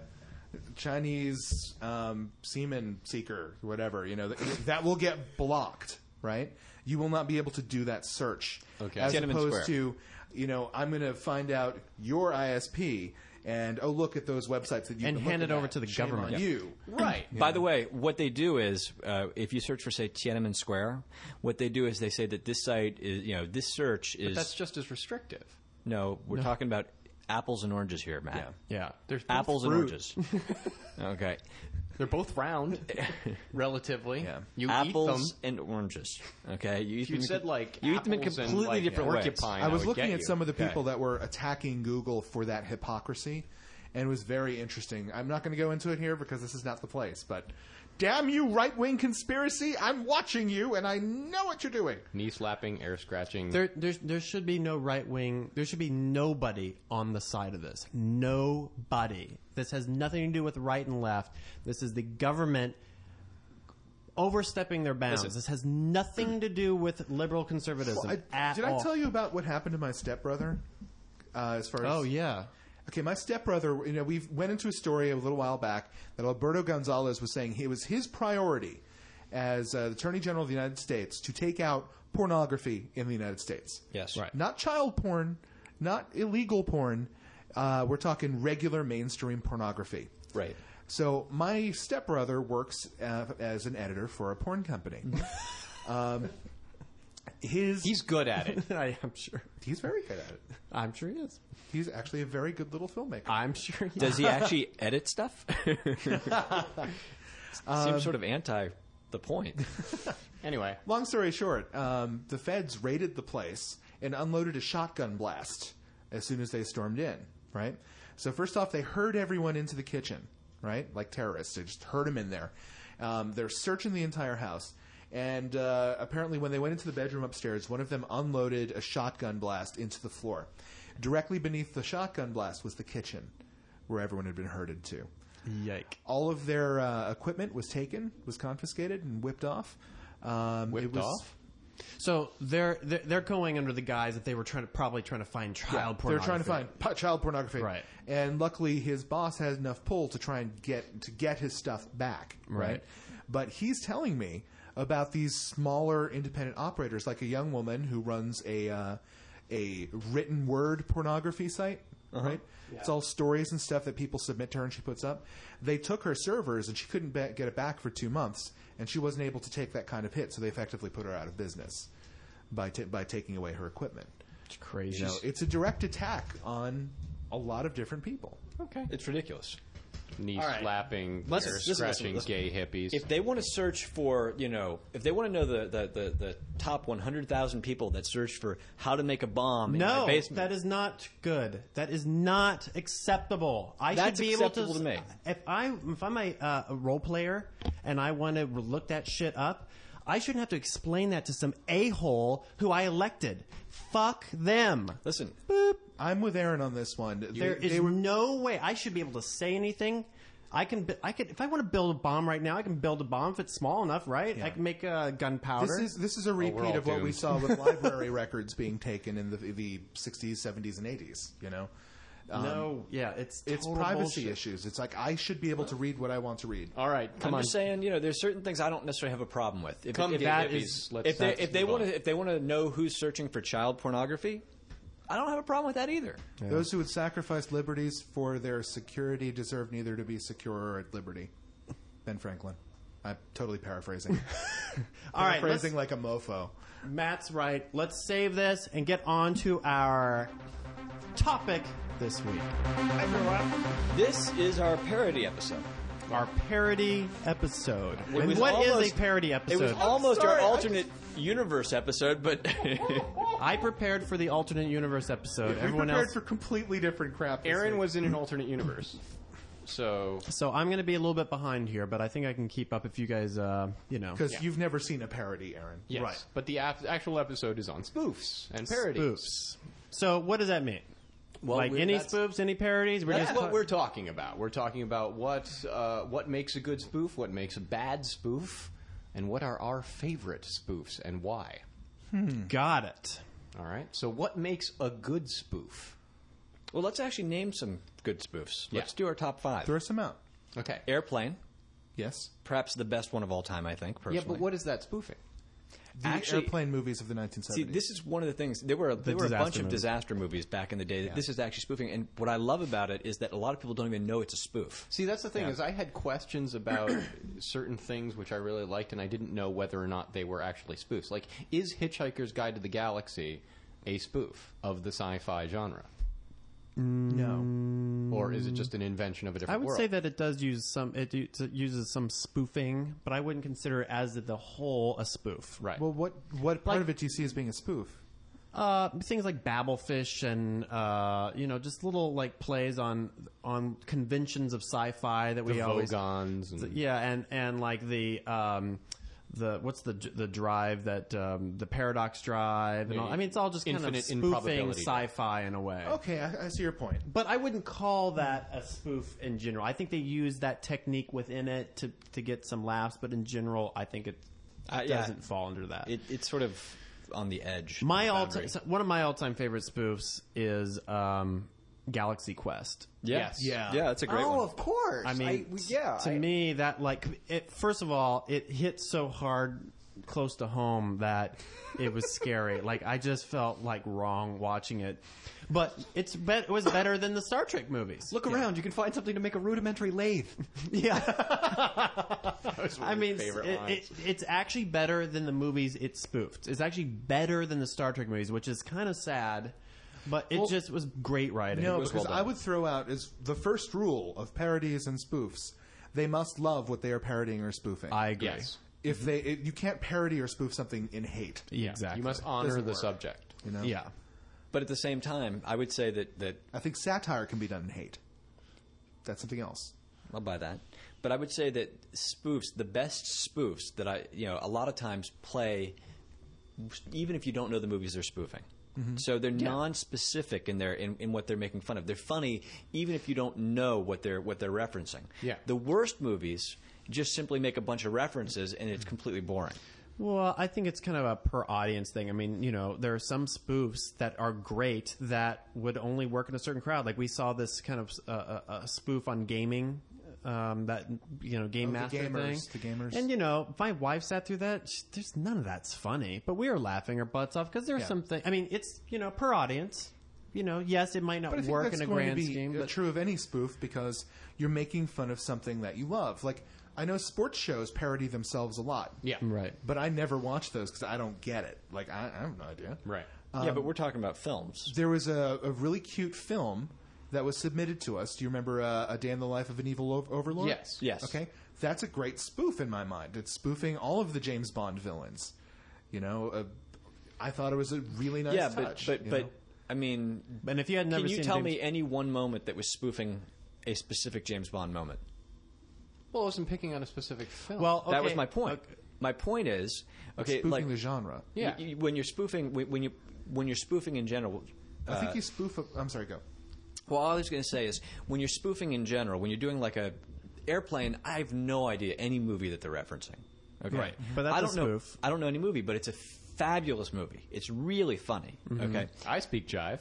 Chinese um, semen seeker, whatever, you know, that, that will get blocked, right? You will not be able to do that search. Okay. As Tiananmen opposed Square. to, you know, I'm going to find out your I S P and oh, look at those websites that you And hand it over to the Shame government. on you. Right. By the way, what they do is, uh, if you search for, say, Tiananmen Square, what they do is they say that this site is, you know, this search is. But that's just as restrictive. no, we're talking about apples and oranges here, Matt. Yeah. There's both Apples and fruit. oranges. Okay. They're both round, relatively. Yeah. You apples eat them. and oranges. Okay. You eat If you them in said com- like you eat them in apples and, completely like, different ways. porcupine, I was would looking get at you. some of the people that were attacking Google for that hypocrisy, and it was very interesting. I'm not going to go into it here because this is not the place, but damn you, right-wing conspiracy! I'm watching you, and I know what you're doing. knee slapping, air scratching. There, there, there should be no right wing. There should be nobody on the side of this. Nobody. This has nothing to do with right and left. This is the government overstepping their bounds. Listen. This has nothing to do with liberal conservatism Well, I- at did all. I tell you about what happened to my stepbrother? Uh, as far as Oh yeah. Okay, my stepbrother, you know, we went into a story a little while back that Alberto Gonzalez was saying it was his priority as uh, the Attorney General of the United States to take out pornography in the United States. Yes. Right. Not child porn, not illegal porn. Uh, we're talking regular mainstream pornography. Right. So my stepbrother works uh, as an editor for a porn company. um, His He's good at it. I, I'm sure. he's very good at it. I'm sure he is. He's actually a very good little filmmaker. I'm sure he Does he actually edit stuff? Seems sort of anti the point. Anyway, Long story short, um, the feds raided the place and unloaded a shotgun blast as soon as they stormed in, right? So first off, they herd everyone into the kitchen, right? Like terrorists. They just herd them in there. Um, they're searching the entire house. And uh, apparently when they went into the bedroom upstairs, one of them unloaded a shotgun blast into the floor. Directly beneath the shotgun blast was the kitchen, where everyone had been herded to. Yike. All of their uh, equipment was taken, was confiscated, and whipped off. Um, Whipped it was, off? So they're, they're they're going under the guise that they were trying to probably trying to find child Yeah, pornography. they're trying to find po- child pornography, Right. And luckily, his boss had enough pull to try and get to get his stuff back, right? Right. But he's telling me about these smaller independent operators, like a young woman who runs a uh, a written word pornography site, right? It's all stories and stuff that people submit to her, and she puts up. They took her servers, and she couldn't ba- get it back for two months, and she wasn't able to take that kind of hit, so they effectively put her out of business by ta by taking away her equipment. It's crazy. You know, it's a direct attack on a lot of different people. okay. It's ridiculous. Knee All right. slapping, Let's- hair listen, scratching, listen, gay hippies. If they want to search for, you know, if they want to know the, the, the, the top one hundred thousand people that searched for how to make a bomb in No, my basement. that is not good. That is not acceptable. I That's should be acceptable able to me. If I if I'm a, uh, a role player and I want to look that shit up, I shouldn't have to explain that to some a hole who I elected. Fuck them. Listen, I'm with Aaron on this one. There They- is they were- no way I should be able to say anything. I can, bu- I can, if I want to build a bomb right now, I can build a bomb if it's small enough, right? I can make uh, gunpowder. This is this is a we're repeat all of what we doomed. saw with library records being taken in the the sixties, seventies, and eighties. You know, um, no, yeah, it's it's total privacy bullshit. issues. It's like I should be able to read what I want to read. All right, come I'm on. just saying, you know, there's certain things I don't necessarily have a problem with. If, Come if, gay that hippies. is- Let's- if they let's if they move want on. to if they want to know who's searching for child pornography, I don't have a problem with that either. Those who would sacrifice liberties for their security deserve neither to be secure or at liberty. Ben Franklin. I'm totally paraphrasing. All right, let's- paraphrasing like a mofo. Matt's right. Let's save this and get on to our topic this week. This is our parody episode. Our parody episode. It And was what is almost- a parody episode? It was almost sorry, our I alternate universe episode, but I prepared for the alternate universe episode. We Everyone prepared else. for completely different crap. this Aaron week. was in an alternate universe. So, So I'm going to be a little bit behind here, but I think I can keep up if you guys, uh, you know. because you've never seen a parody, Aaron. yes. Right. But the ap- actual episode is on spoofs and parodies. Spoofs. So what does that mean? Well, like we- any that's- spoofs, any parodies? We're That's just what ta- we're talking about. We're talking about what uh, what makes a good spoof, what makes a bad spoof, and what are our favorite spoofs and why. got it. All right. So, what makes a good spoof? well, let's actually name some good spoofs. Yeah. Let's do our top five. Throw some out. Okay. Airplane, Yes. perhaps the best one of all time, I think. Personally, Yeah, but what is that spoofing? The Actually- airplane movies of the nineteen See, seventies. this is one of the things. There were there were a disaster bunch of movies. disaster movies back in the day. That This is actually spoofing, and what I love about it is that a lot of people don't even know it's a spoof. See, that's the thing Yeah. is I had questions about certain things which I really liked, and I didn't know whether or not they were actually spoofs. Like, is Hitchhiker's Guide to the Galaxy a spoof of the sci-fi genre, no. or is it just an invention of a I different would world? say that it does use some. It u- it uses some spoofing, but I wouldn't consider it as the whole a spoof. right. Well, what what part Like- of it do you see as being a spoof? Uh, things like Babelfish and uh, you know, just little like plays on on conventions of sci-fi that the we always. Vogons and Yeah, and and like the um, the what's the the drive that um, the paradox drive and all. I mean, it's all just kind of Infinite spoofing improbability. sci-fi in a way. Okay, I, I see your point. But I wouldn't call that a spoof in general. I think they use that technique within it to to get some laughs, but in general, I think it Uh, yeah. doesn't fall under that. It, it's sort of on the edge. my of all boundary. time one of my all time favorite spoofs is um, Galaxy Quest. Yeah. Yes. yeah, yeah, that's a great one. of course. I mean, we- yeah. to I- me, that like it. First of all, it hits so hard close to home that it was scary. Like I just felt like wrong watching it. But it's be- it was better than the Star Trek movies. Look around. You can find something to make a rudimentary lathe. Yeah. That's one I of mean, my favorite it, lines. it, it's actually better than the movies it spoofed. It's actually better than the Star Trek movies, which is kind of sad. But it Well, just was great writing. No, was because well I done. would throw out is the first rule of parodies and spoofs: they must love what they are parodying or spoofing. I agree. Yes. if they, it, you can't parody or spoof something in hate. Yeah, exactly. You must honor Doesn't the work. subject. You know. Yeah. But at the same time, I would say that, that I think satire can be done in hate. That's something else. I'll buy that. But I would say that spoofs, the best spoofs that I, you know, a lot of times play, even if you don't know the movies they're spoofing. So they're non-specific in their in, in what they're making fun of. They're funny even if you don't know what they're what they're referencing. Yeah. The worst movies just simply make a bunch of references and it's completely boring. Well, I think it's kind of a per audience thing. I mean, you know, there are some spoofs that are great that would only work in a certain crowd. Like we saw this kind of uh, a, a spoof on gaming, um, that you know, Game Oh, the Master gamers, thing. the gamers. And you know, my wife sat through that. She, there's none of that's funny, but we were laughing our butts off because there's Yeah. something. I mean, it's you know per audience. You know, yes, it might not But I think work that's in a going grand to be scheme. uh, But true of any spoof because you're making fun of something that you love. Like I know sports shows parody themselves a lot. Yeah. right. But I never watch those because I don't get it. Like I, I have no idea. Right. yeah, but we're talking about films. There was a, a really cute film that was submitted to us. Do you remember uh, A Day in the Life of an Evil o- Overlord? Yes. Yes. Okay. That's a great spoof in my mind. It's spoofing all of the James Bond villains. You know, uh, I thought it was a really nice yeah, but touch. but you but know? I mean, And if you had never can you seen tell James- me any one moment that was spoofing a specific James Bond moment? Well, I wasn't picking on a specific film. Well, That was okay, my point. okay. My point is, okay, spoofing like the genre. Yeah. y- y- when you're spoofing, when when you when you're spoofing in general. I think you spoof. A, I'm sorry. Go. Well, all I was going to say is when you're spoofing in general, when you're doing like a airplane, I have no idea any movie that they're referencing. Okay, Right. But that's I a don't know. spoof. I don't know any movie, but it's a fabulous movie. It's really funny. Okay, I speak jive.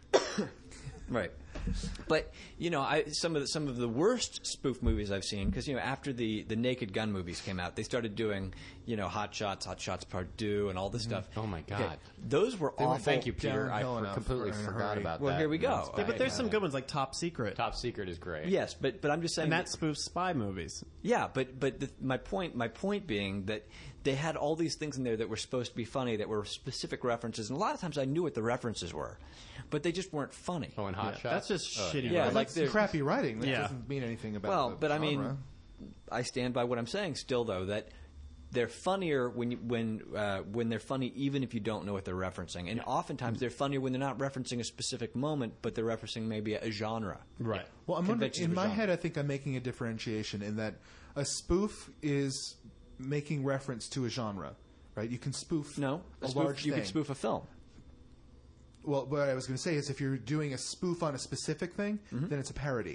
right. But you know, I, some of the, some of the worst spoof movies I've seen because you know after the, the Naked Gun movies came out, they started doing you know Hot Shots, Hot Shots Part Two, and all this stuff. Oh, my Okay, God. those were They were- awful. Thank you, Peter. I downhill for- enough completely in a forgot hurry. about Well, that. here we go. That's Yeah, but bad. there's some good ones like Top Secret. Top Secret is great. Yes, but but I'm just saying and that spoofs spy movies. Yeah, but but the, my point my point being that they had all these things in there that were supposed to be funny, that were specific references, and a lot of times I knew what the references were, but they just weren't funny. Oh, and Hot Yeah, Shots. that's just Oh, shitty Yeah, Well, like that's they're- crappy writing. That Yeah. doesn't mean anything about. Well, the but I mean, genre. I stand by what I'm saying still, though, that they're funnier when you, when uh, when they're funny, even if you don't know what they're referencing, and oftentimes they're funnier when they're not referencing a specific moment, but they're referencing maybe a, a genre. Right. Well, I'm wondering, conventions in of my genre. head, I think I'm making a differentiation in that a spoof is making reference to a genre, right? You can spoof No, a, a spoof, large you thing. could spoof a film. Well, what I was going to say is if you're doing a spoof on a specific thing, then it's a parody.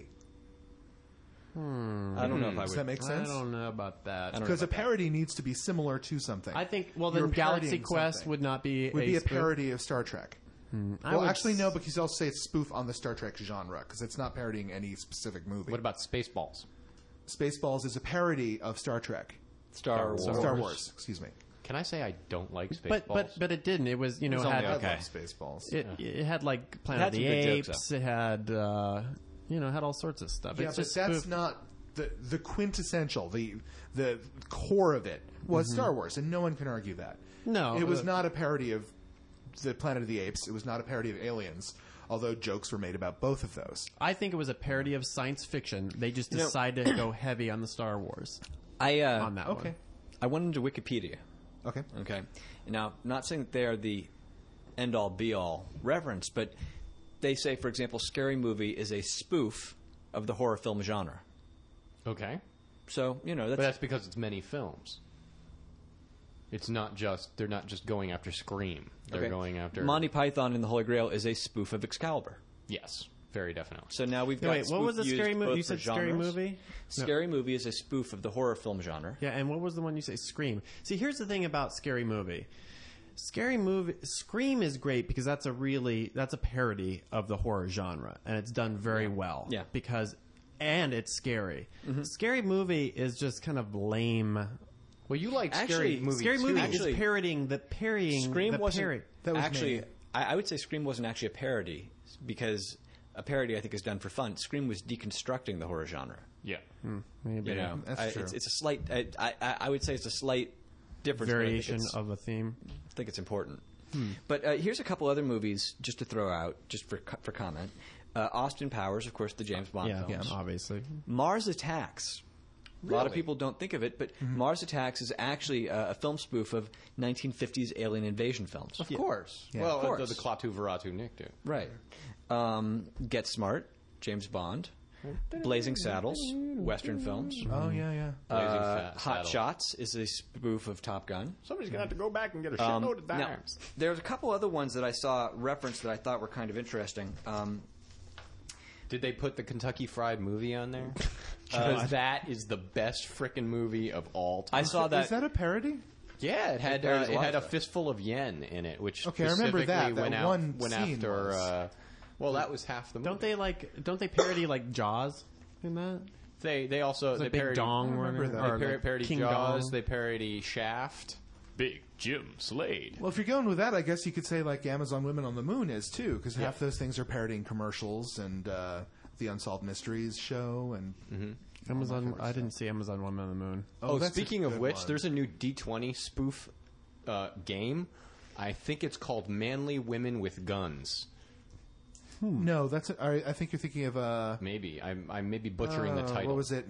I don't know if I Does would. that make sense? I don't know about that. don't know Because a about that. parody needs to be similar to something. I think well You're then Galaxy parodying Quest something. would not be would a be a spoof. parody of Star Trek. I well, would actually, s- no, because you also say it's spoof on the Star Trek genre because it's not parodying any specific movie. What about Spaceballs? Spaceballs is a parody of Star Trek, Star Wars. Star Wars. Excuse me. Can I say I don't like Spaceballs? But but but it didn't. It was you know was had only I okay. love Spaceballs. it, it had like Planet It had of the some good jokes, Apes. It had uh, you know had all sorts of stuff. Yeah, it's but just that's spoof. not the the quintessential, the the core of it was Star Wars, and no one can argue that. No, it was uh, not a parody of the Planet of the Apes. It was not a parody of Aliens, although jokes were made about both of those. I think it was a parody of science fiction. They just know- decided to go heavy on the Star Wars I uh, on that Okay, one. I went into Wikipedia. okay. Okay. Now, not saying that they are the end all be all reference, but they say, for example, Scary Movie is a spoof of the horror film genre. Okay. So, you know, that's, But that's because it's many films. It's not just they're not just going after Scream. They're okay. going after Monty Python and the Holy Grail is a spoof of Excalibur. Yes, very definitely. So now we've No, got wait, what spoof was the used scary movie? both You for said scary genres. movie? No. Scary Movie is a spoof of the horror film genre. Yeah, and what was the one you say? Scream. See, here's the thing about Scary Movie. Scary Movie, Scream is great because that's a really that's a parody of the horror genre, and it's done very well. Yeah. Because, and it's scary. Scary Movie is just kind of lame Well, you like Actually, Scary Movie Scary too. Movie Actually, is parodying the parrying. Scream the wasn't parry. That was actually. me. I, I would say Scream wasn't actually a parody because a parody I think is done for fun. Scream was deconstructing the horror genre. Yeah. Maybe You know, That's I, true. It's, it's a slight. I, I, I would say it's a slight difference. but I think variation it's- of a theme. I think it's important. But uh, here's a couple other movies just to throw out, just for co- for comment. Uh, Austin Powers, of course, the James Bond Yeah, films. obviously. Mars Attacks. A lot of people don't think of it, but Mars Attacks is actually uh, a film spoof of nineteen fifties alien invasion films. Of course. Yeah. Well, Of course. the, the Klaatu Veratu Nick do. Right. Um, Get Smart, James Bond, Blazing Saddles, Western films. Oh yeah, yeah. Blazing Uh, Fa- Hot Saddles. Shots is a spoof of Top Gun. Somebody's gonna have to go back and get a Um, shitload of now, dimes. there's a couple other ones that I saw referenced that I thought were kind of interesting. Um, Did they put the Kentucky Fried Movie on there? Because that is the best frickin' movie of all time. I saw that. Is that a parody? Yeah, it had It uh, parodies a it lot had a of stuff. fistful of yen in it, which Okay, I remember that. specifically That went out, one went scene after. was- Uh, well, that was half the movie. Don't they like? Don't they parody like Jaws in that? They they also It's they like Big parody, Dong. I remember running- that. They or par- like parody King Jaws. Dong. They parody Shaft. Big Jim Slade. Well, if you're going with that, I guess you could say like Amazon Women on the Moon is too, because half those things are parodying commercials and uh, the Unsolved Mysteries show and. Amazon. I didn't see Amazon Woman on the Moon. Oh, that's a speaking of good which, one. there's a new D twenty spoof uh, game. I think it's called Manly Women with Guns. No, that's. A, I I think you're thinking of uh, Maybe I'm I may be butchering the uh, title. What was it?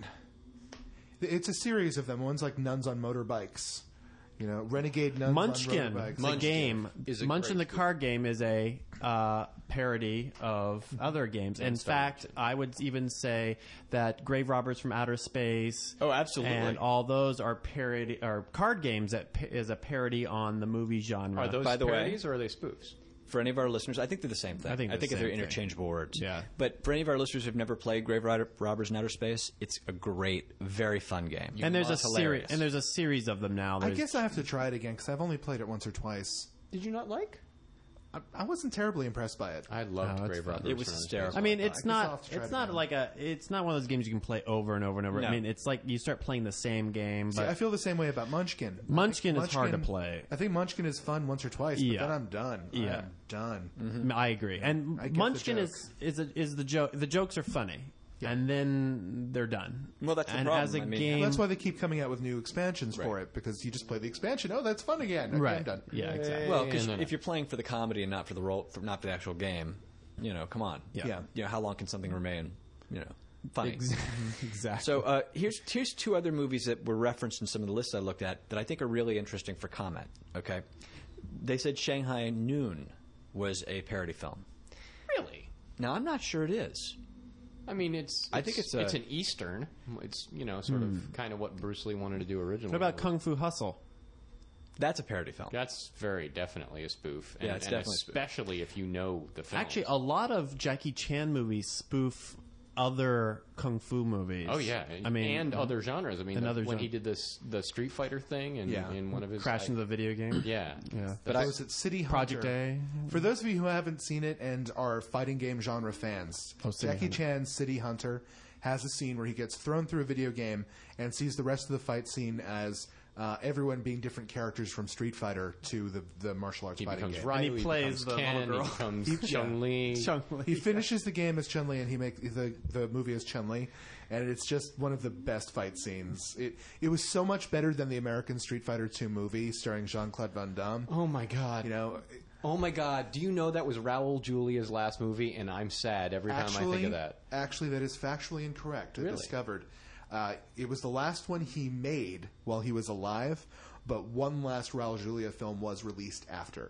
It's a series of them. One's like nuns on motorbikes. You know, renegade nuns Munchkin, on motorbikes. the Munchkin game. is a Munchkin, great the card game, is a uh, parody of other games. In Star fact, Munchkin. I would even say that Grave Robbers from Outer Space. Oh, absolutely. And all those are parody or card games that pa- is a parody on the movie genre. Are those By the way- parodies or are they spoofs? For any of our listeners, I think they're the same thing. I think they're the they're same thing. interchangeable words. Yeah. But for any of our listeners who've never played Grave Rider- Robbers in Outer Space, it's a great, very fun game. and there's a That's series, hilarious. and there's a series of them now. I There's- guess I have to try it again because I've only played it once or twice. Did you not like? I, I wasn't terribly impressed by it. I loved Oh, it's Grave fun. Robbers. It was from Outer hysterical. Space. I mean, I it's guess I'll have not. to try It's it not again. like a. It's not one of those games you can play over and over and over. No. I mean, it's like you start playing the same game, See, but I feel the same way about Munchkin. Munchkin I think is hard to play. I think Munchkin is fun once or twice, but Yeah. then I'm done. Yeah. I'm done. Mm, I agree. And I get the Munchkin joke. is is a, is the joke. The jokes are funny, and then they're done. Well, that's the and problem. as a I mean- game, That's why they keep coming out with new expansions for Right. it, because you just play the expansion. Oh, that's fun again. Okay, right? I'm done. Yeah, exactly. Well, because no, no. if you're playing for the comedy and not for the role, for, not for the actual game, you know, come on. Yeah. Yeah. You know, how long can something remain, you know, funny? exactly. So uh, here's here's two other movies that were referenced in some of the lists I looked at that I think are really interesting for comment. Okay, they said Shanghai Noon was a parody film. Really? Now I'm not sure it is. I mean, it's. I think it's a- it's an Eastern. It's you know sort of kind of what Bruce Lee wanted to do originally. what about Kung Fu Hustle? That's a parody film. That's very definitely a spoof. And, Yeah, it's and definitely a spoof. especially if you know the film. Actually, a lot of Jackie Chan movies spoof other kung fu movies. Oh yeah, I mean, and other genres. I mean, and the- other when gen- he did this the Street Fighter thing, and Yeah. in one of his Crash I- into the video game. yeah, Yeah. But I was at City Hunter. Project A. For those of you who haven't seen it and are fighting game genre fans, Oh, City Jackie Hunter. Chan's City Hunter has a scene where he gets thrown through a video game and sees the rest of the fight scene as uh, everyone being different characters from Street Fighter to the, the martial arts he fighting becomes game. Ryu, And he he plays becomes the little Ken, girl. he becomes He- Chun Li. Chung-Li. He finishes the game as Chun Li, and he make the the movie as Chun Li, and it's just one of the best fight scenes. It it was so much better than the American Street Fighter two movie starring Jean Claude Van Damme. Oh my god! You know, Oh my god! Do you know that was Raul Julia's last movie? And I'm sad every time I think of that. Actually, that is factually incorrect. I Really? discovered. Uh, it was the last one he made while he was alive, but one last Raul Julia film was released after.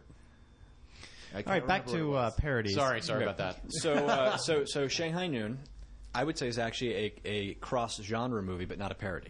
I can't All right, back remember to what it uh, was. parodies. Sorry, sorry about that. So uh, so so Shanghai Noon, I would say is actually a, a cross genre movie, but not a parody.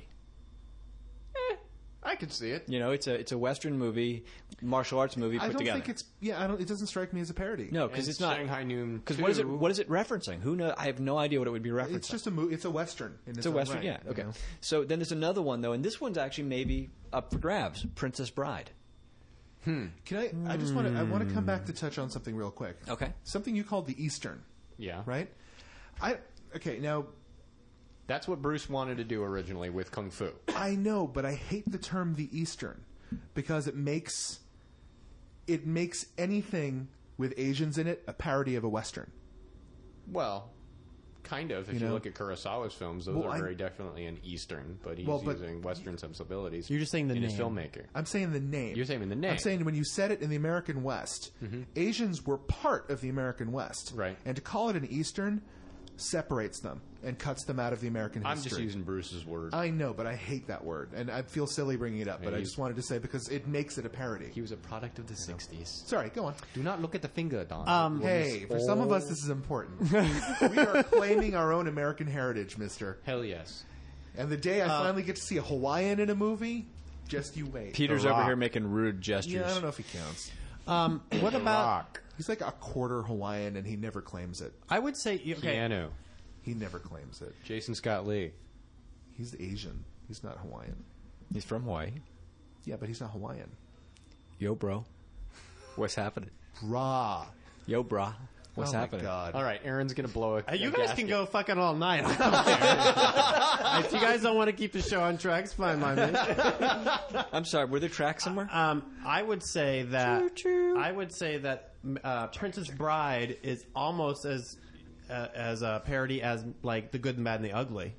I could see it. You know, it's a it's a Western movie, martial arts movie I put don't together. think it's yeah. I don't. It doesn't strike me as a parody. no, because And it's not Shanghai Noon. Because what is it? two. What is it referencing? Who know? I have no idea what it would be referencing. It's just a mo- It's a western. In its, It's a own Western, right, yeah. you Okay. know? So then there's another one though, and this one's actually maybe up for grabs. Princess Bride. Can I? I just want to. I want to come back to touch on something real quick. Okay. Something you called the Eastern, Yeah. right? I okay now. That's what Bruce wanted to do originally with Kung Fu. I know, but I hate the term the Eastern because it makes it makes anything with Asians in it a parody of a Western. Well, kind of. If You you, know? look at Kurosawa's films, those Well, are I- very definitely an Eastern, but he's Well, but- using Western sensibilities. You're just saying the in his name. filmmaking. I'm saying the name. You're saying the name. I'm saying when you said it in the American West, Asians were part of the American West. Right. And to call it an Eastern separates them and cuts them out of the American I'm history. just using Bruce's word. I know, but I hate that word. And I feel silly bringing it up, but I you- just wanted to say because it makes it a parody. He was a product of the sixties. Sorry, go on. Do not look at the finger, Don. Um, Hey, for some of us, this is important. We are claiming our own American heritage, mister. Hell yes. And the day I Uh, finally get to see a Hawaiian in a movie, just you wait. Peter's The over Rock. here making rude gestures. Yeah, I don't know if he counts. Um, what about? He's like a quarter Hawaiian, and he never claims it. I would say okay. Keanu. He never claims it. Jason Scott Lee. He's Asian. He's not Hawaiian. He's from Hawaii. Yeah, but he's not Hawaiian. Yo, bro. What's happening? Brah. Yo, brah. What's oh happening? My God. All right, Aaron's going to blow a Uh, you a guys gasket. can go fucking all night. I don't care. If you guys don't want to keep the show on track, it's fine by me. I'm sorry, were there tracks somewhere? Um, I would say that I would say that uh, Princess Bride is almost as uh, as a parody as like The Good, and Bad, and the Ugly.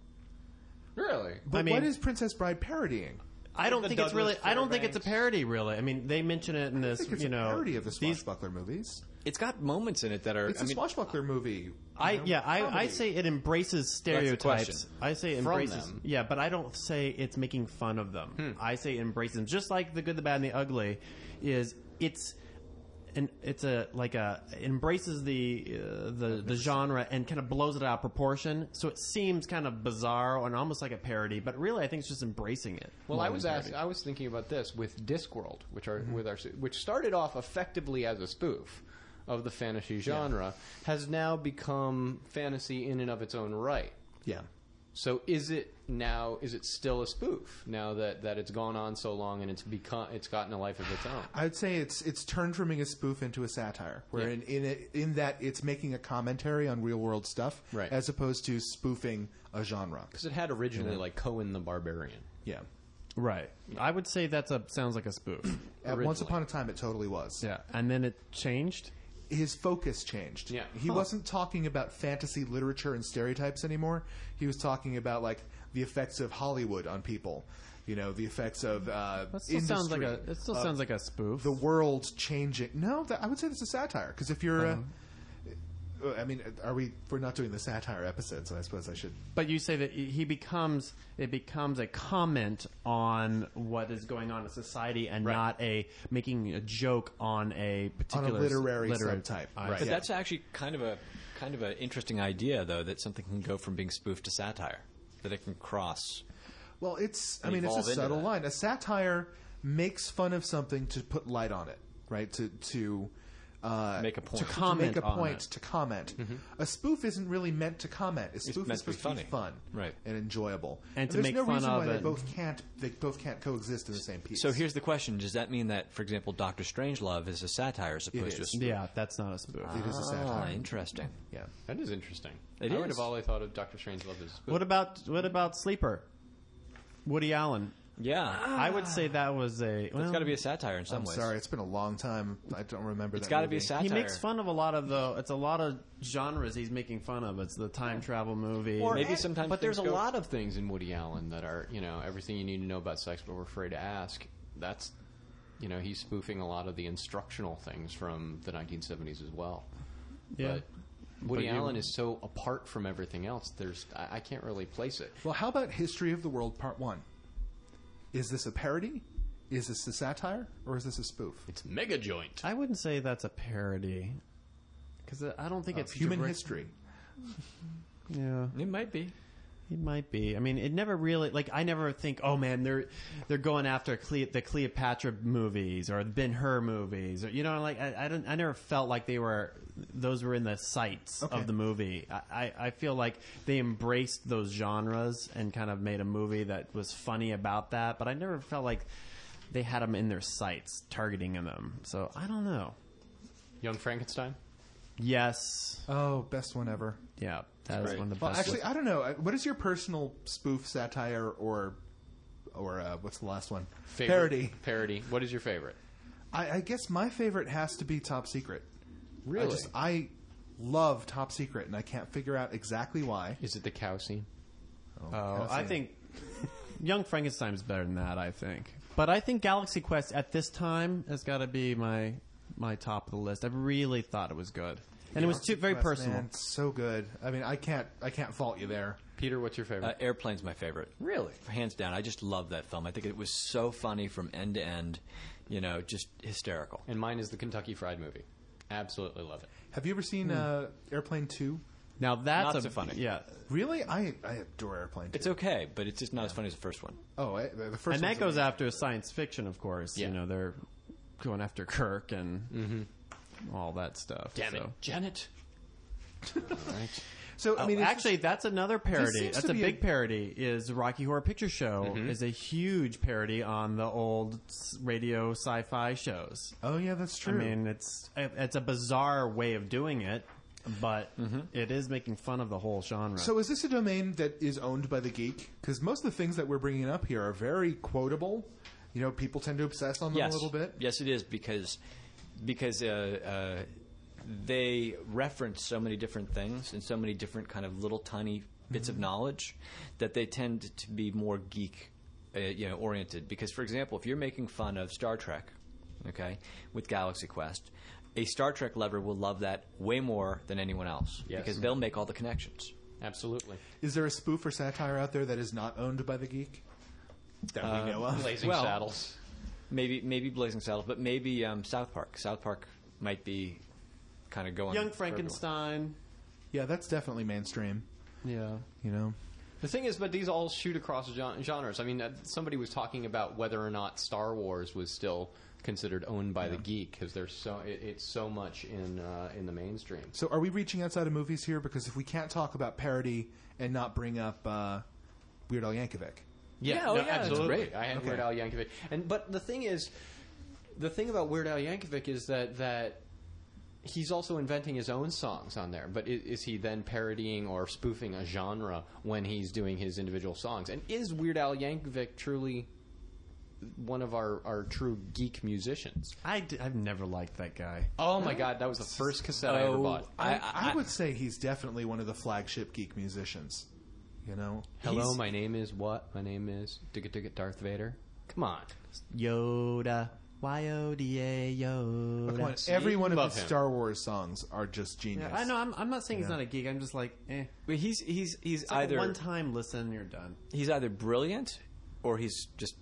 Really? But I mean- what is Princess Bride parodying? I don't The think it's really. Douglas I don't think it's a Fairbanks. parody, really. I mean, they mention it in I this. think it's you a know, parody of the these- swashbuckler movies. It's got moments in it that are. It's I a mean, swashbuckler movie. you I know, yeah, I, I comedy. say it embraces the stereotypes. question. I say it From embraces. them. Yeah, but I don't say it's making fun of them. Hmm. I say it embraces them. Just like The Good, the Bad, and the Ugly, is it's. And it's a like a it embraces the uh, the the genre and kind of blows it out of proportion, so it seems kind of bizarre and almost like a parody. But really, I think it's just embracing it. Well, more I than was parody. asked, I was thinking about this with Discworld, which are with our which started off effectively as a spoof of the fantasy genre, has now become fantasy in and of its own right. Yeah. So is it now? Is it still a spoof now that, that it's gone on so long and it's become it's gotten a life of its own? I would say it's it's turned from being a spoof into a satire, where Yeah. in in, it, in that it's making a commentary on real world stuff, Right. as opposed to spoofing a genre. Because it had originally like Conan the Barbarian. Yeah. Right. I would say that's a sounds like a spoof. At once Originally. upon a time, it totally was. Yeah, and then it changed. His focus changed. Yeah. He Huh. wasn't talking about fantasy literature and stereotypes anymore. He was talking about like the effects of Hollywood on people. You know, the effects of uh, That still industry. sounds like a. It still of sounds like a spoof. the world changing. No, that, I would say that's a satire. Because if you're, uh, uh, I mean, are we? We're not doing the satire episode, so I suppose I should. But you say that he becomes it becomes a comment on what is going on in society and Right. not a making a joke on a particular literary literary subtype. I Right. but see. that's actually kind of a kind of an interesting idea, though, that something can go from being spoof to satire, that it can cross. Well, it's. I And mean, it's evolve a into subtle that. line. A satire makes fun of something to put light on it, right? To to. Uh, Make a point. To, To comment make a on point it. to comment. A spoof isn't really meant to comment. A spoof meant is to be supposed to be funny. fun, Right. and enjoyable. And to there's make no fun reason of why they it. both can't. They both can't coexist in the same piece. So here's the question: does that mean that, for example, Doctor Strangelove is a satire as opposed to a is. spoof? Yeah, that's not a spoof. it is a Ah, satire. interesting. Yeah. That is interesting. It I would is. have always thought of Doctor Strangelove as a spoof. What about what about Sleeper? Woody Allen. Yeah, I would say that was a. Well, it's got to be a satire in some I'm ways. sorry, it's been a long time. I don't remember. It's that got to be a movie. satire. He makes fun of a lot of the. It's a lot of genres he's making fun of. It's the time travel movie. Or Maybe and- sometimes but there's a things go- lot of things in Woody Allen that are, you know, everything you need to know about sex, but we're afraid to ask. That's, you know, he's spoofing a lot of the instructional things from the nineteen seventies as well. yeah. But Woody But you- Allen is so apart from everything else. There's, I, I can't really place it. Well, how about History of the World Part One? Is this a parody? Is this a satire, or is this a spoof? It's Mega Joint. I wouldn't say that's a parody because I don't think Of it's human direct- history. Yeah. It might be. It might be. I mean, it never really like I never think, oh man, they're they're going after Cle- the Cleopatra movies or the Ben Hur movies, or you know, like I I, don't, I never felt like they were those were in the sights Okay. of the movie. I, I I feel like they embraced those genres and kind of made a movie that was funny about that, but I never felt like they had them in their sights, targeting them. So I don't know. Young Frankenstein. Yes. Oh, best one ever. Yeah, that is great. one of the Well, best. actually, I don't know. What is your personal spoof, satire, or or uh, what's the last one? Favorite- Parody. Parody. What is your favorite? I, I guess my favorite has to be Top Secret. Really? I just I love Top Secret, and I can't figure out exactly why. Is it the cow scene? Oh, I've I seen think Young Frankenstein is better than that. I think, but I think Galaxy Quest at this time has got to be my my top of the list. I really thought it was good, and it was too, very Quest, personal. man, it's so good. I mean, I can't I can't fault you there. Peter, what's your favorite? Uh, Airplane's my favorite. Really? Hands down. I just love that film. I think it was so funny from end to end. You know, just hysterical. And mine is the Kentucky Fried Movie. Absolutely love it. Have you ever seen uh, Airplane Two? Now that's Not a so funny. Yeah, Really? I I adore Airplane Two. It's okay, but it's just not as funny as the first one. Oh, I, the first and that one's goes amazing. after science fiction, of course. Yeah. You know, they're going after Kirk and all that stuff. Damn so. it, Janet. All right. So I Oh, mean, it's actually, that's another parody. seems That's to a be big a- parody. Is Rocky Horror Picture Show is a huge parody on the old s- radio sci-fi shows. oh yeah, that's true. I mean, it's it's a bizarre way of doing it, but it is making fun of the whole genre. So is this a domain that is owned by the geek? Because most of the things that we're bringing up here are very quotable. You know, people tend to obsess on them yes. a little bit. Yes, it is because because uh, uh, they reference so many different things and so many different kind of little tiny bits of knowledge that they tend to be more geek, uh, you know, oriented. Because, for example, if you're making fun of Star Trek, okay, with Galaxy Quest, a Star Trek lover will love that way more than anyone else Yes. because they'll make all the connections. Absolutely. Is there a spoof or satire out there that is not owned by the geek that we know of? Blazing Well- Saddles. Maybe maybe Blazing Saddles, but maybe um, South Park. South Park might be kind of going. Young for everyone. Frankenstein. Yeah, that's definitely mainstream. Yeah. You know, The thing is, but these all shoot across gen- genres. I mean, uh, somebody was talking about whether or not Star Wars was still considered owned by the geek because there's so it, it's so much in uh, in the mainstream. so are we reaching outside of movies here? Because if we can't talk about parody and not bring up uh, Weird Al Yankovic, Yeah, Yeah, oh, no, yeah, it's absolutely. great. I had Okay. Weird Al Yankovic, and but the thing is, the thing about Weird Al Yankovic is that that he's also inventing his own songs on there. But is, is he then parodying or spoofing a genre when he's doing his individual songs? And is Weird Al Yankovic truly one of our, our true geek musicians? I d- I've never liked that guy. Oh my God, that was the first cassette I ever Oh, bought. I, I would say he's definitely one of the flagship geek musicians. You know, Hello, He's- my name is what? My name is Digga Digga Darth Vader. Come on. Yoda. Y O D A Come on, Yoda. every one of love his him. Star Wars songs are just genius. Yeah, I know. I'm, I'm not saying he's Yeah. not a geek. I'm just like, eh. But he's he's he's It's like either a one-time listen, you're done. he's either brilliant or he's just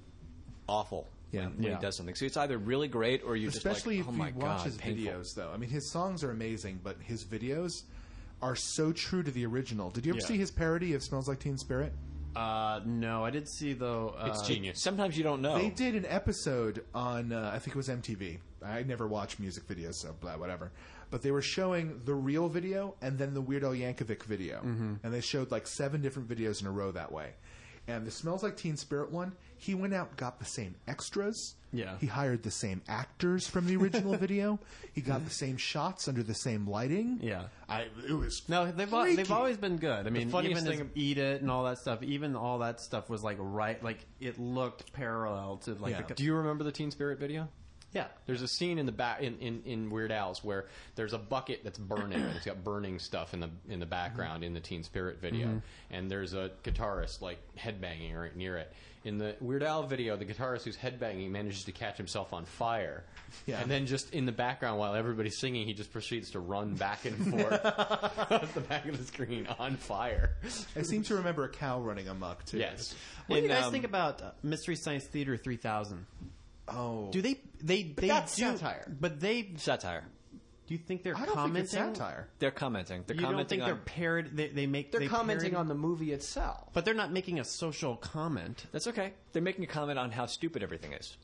awful. Yeah. when, when Yeah. he does something. So it's either really great or you Especially just like, oh my if you watch god, his painful. videos, though. I mean, his songs are amazing, but his videos are so true to the original. Did you ever Yeah. see his parody of "Smells Like Teen Spirit"? Uh, no, I did see though. Uh, It's genius. Sometimes you don't know. They did an episode on, uh, I think it was M T V. I never watch music videos, so blah, whatever. But they were showing the real video and then the Weird Al Yankovic video. And they showed like seven different videos in a row that way. And the Smells Like Teen Spirit one, he went out and got the same extras. Yeah. He hired the same actors from the original video. He got the same shots under the same lighting. Yeah. I, it was No, they've al- freaky. they've always been good. I mean, funniest even his thing- Eat It and all that stuff. Even all that stuff was like right, like it looked parallel to like. Yeah. The, Do you remember the Teen Spirit video? yeah. There's a scene in the back in, in, in Weird Al's where there's a bucket that's burning. And it's got burning stuff in the in the background in the Teen Spirit video, and there's a guitarist like headbanging right near it. In the Weird Al video, the guitarist who's headbanging manages to catch himself on fire, Yeah. and then just in the background while everybody's singing, he just proceeds to run back and forth at the back of the screen on fire. I seem to remember a cow running amok, too. Yes. What do you In, guys um, think about uh, Mystery Science Theater three thousand? Oh. Do they they they that's do, satire. But they Satire. do you think they're I don't commenting? think it's satire. They're commenting. They're You don't commenting think on. they're parod? They, they make They're they commenting parody- on the movie itself. but they're not making a social comment. That's okay. They're making a comment on how stupid everything is.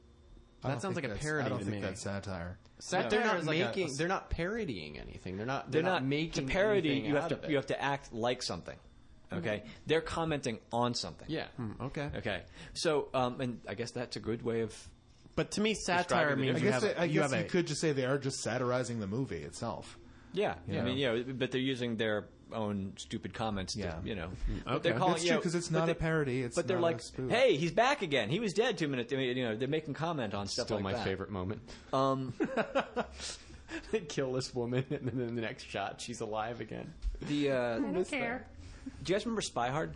I That don't sounds think like a that's- parody I don't to think me. that's satire. Satire They're not is like a- making. they're not parodying anything. They're not. They're, They're, not, making to parody. anything You have out to of it. you have to act like something. Okay, they're commenting on something. Yeah. Okay. Okay, so um, and I guess that's a good way of. But to me, satire Describing the means I you guess, have they- I you guess have you a, could just say they are just satirizing the movie itself. Yeah, You I know? mean, you know, but they're using their own stupid comments. Yeah. To, you know, Okay. but they're calling That's you true, know, 'cause it's but not they- a parody, it's but they're not a like, spoof. hey, he's back again. He was dead two minutes. I mean, you know, they're making comment on stuff Still like my that. favorite moment. Um, They kill this woman, and then in the next shot, she's alive again. the uh, I don't care. do you guys remember Spy Hard?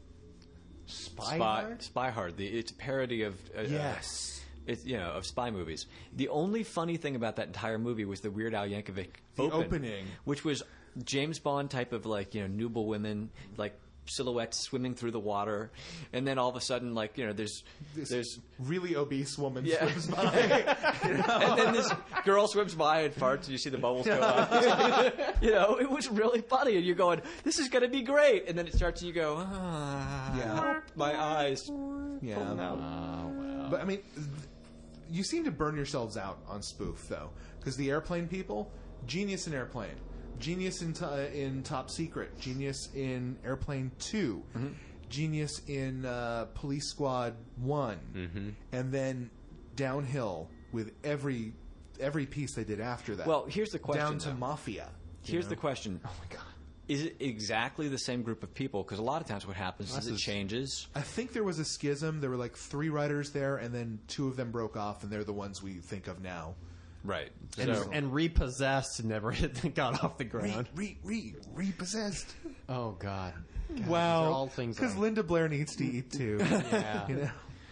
Spy, Spy, Hard? Spy Hard. The, it's a parody of uh, Yes. Uh, it's you know of spy movies. The only funny thing about that entire movie was the Weird Al Yankovic The open, opening. which was James Bond type of like you know nuble women like silhouettes swimming through the water, and then all of a sudden like you know there's This there's really obese woman Yeah. swims by. and then this girl swims by and farts, and you see the bubbles go up. You know, it was really funny, and you're going, "This is going to be great," and then it starts, and you go, "Ah, Yeah. my eyes." Yeah. Oh, no. But I mean, th- you seem to burn yourselves out on spoof, though, because the Airplane people, genius in Airplane, genius in t- uh, in Top Secret, genius in Airplane Two, genius in uh, Police Squad One, and then downhill with every every piece they did after that. Well, here's the question, Down to though. Mafia. you Here's know? the question. Oh my god. Is it exactly the same group of people? Because a lot of times what happens is it is- changes. I think there was a schism. There were like three writers there, and then two of them broke off, and they're the ones we think of now. Right. And, So, and Repossessed never hit, got off the ground. Re, re, re, repossessed. Oh, God. God, these are Wow. all things Because I- Linda Blair needs to eat too. Yeah. You know?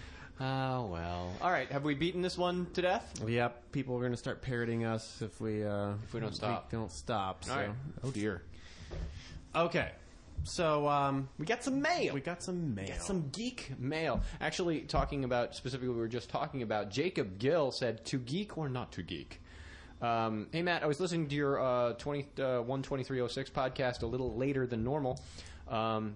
Oh, well. All right, have we beaten this one to death? Yep, people are going to start parroting us if we uh, If we don't stop. don't stop. So. All right. Oh dear. Okay, so um, We got some mail. we got some mail. Got some geek mail. Actually, talking about, specifically, we were just talking about, Jacob Gill said, to geek or not to geek? Um, hey, Matt, I was listening to your uh, twenty, uh, one twenty-three oh six podcast a little later than normal. Um,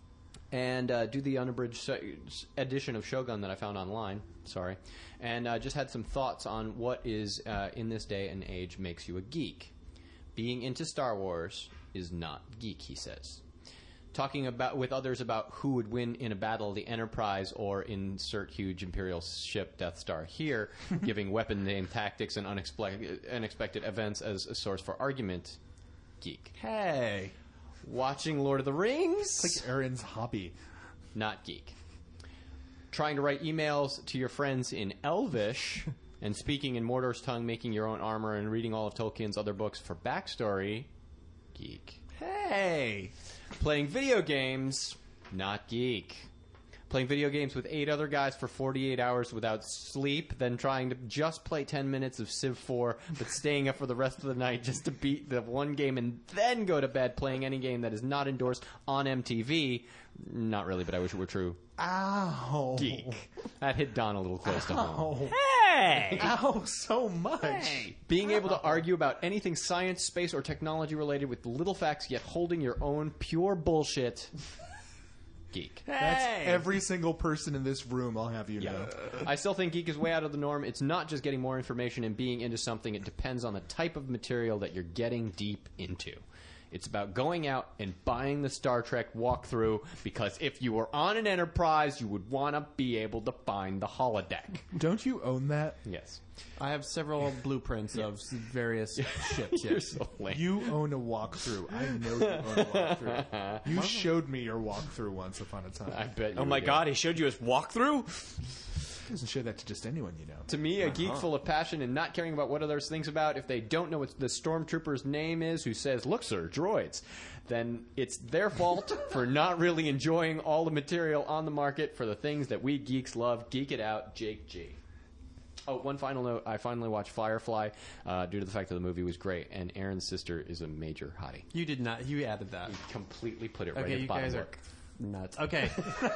and uh, do the unabridged se- edition of Shogun that I found online. Sorry. And uh, just had some thoughts on what is, uh, in this day and age, makes you a geek. Being into Star Wars is not geek, he says. Talking about with others about who would win in a battle, the Enterprise or insert huge Imperial ship Death Star here, giving weapon name tactics and unexpected, unexpected events as a source for argument, geek. Hey, Watching Lord of the Rings, It's like Aaron's hobby. not geek. Trying to write emails to your friends in Elvish and speaking in Mordor's tongue, making your own armor, and reading all of Tolkien's other books for backstory, geek. hey. Playing video games, not geek. Playing video games with eight other guys for forty-eight hours without sleep, then trying to just play ten minutes of Civ four, but staying up for the rest of the night just to beat the one game and then go to bed playing any game that is not endorsed on M T V. Not really, but I wish it were true. Ow. Geek. That hit Don a little close to home. Ow. Hey! Ow, so much. Being able to argue about anything science, space, or technology related with little facts, yet holding your own pure bullshit. Geek. That's Hey! every single person in this room, I'll have you know. I still think geek is way out of the norm. It's not just getting more information and being into something. It depends on the type of material that you're getting deep into. It's about going out and buying the Star Trek walkthrough because if you were on an Enterprise, you would want to be able to find the holodeck. Don't you own that? Yes. I have several blueprints of s- various ships. You're Yes. so lame. You own a walkthrough. I know you own a walkthrough. You showed me your walkthrough once upon a time. I bet you oh my did. god, he showed you his walkthrough? Doesn't show that to just anyone you know. To me, a geek full of passion and not caring about what others thinks about, if they don't know what the stormtrooper's name is who says, "Look, sir, droids," then it's their fault for not really enjoying all the material on the market for the things that we geeks love. Geek it out, Jake G. Oh, one final note. I finally watched Firefly uh, due to the fact that the movie was great, and Aaron's sister is a major hottie. You did not. You added that. He completely put it right Okay, at the you bottom guys are work. nuts. Okay.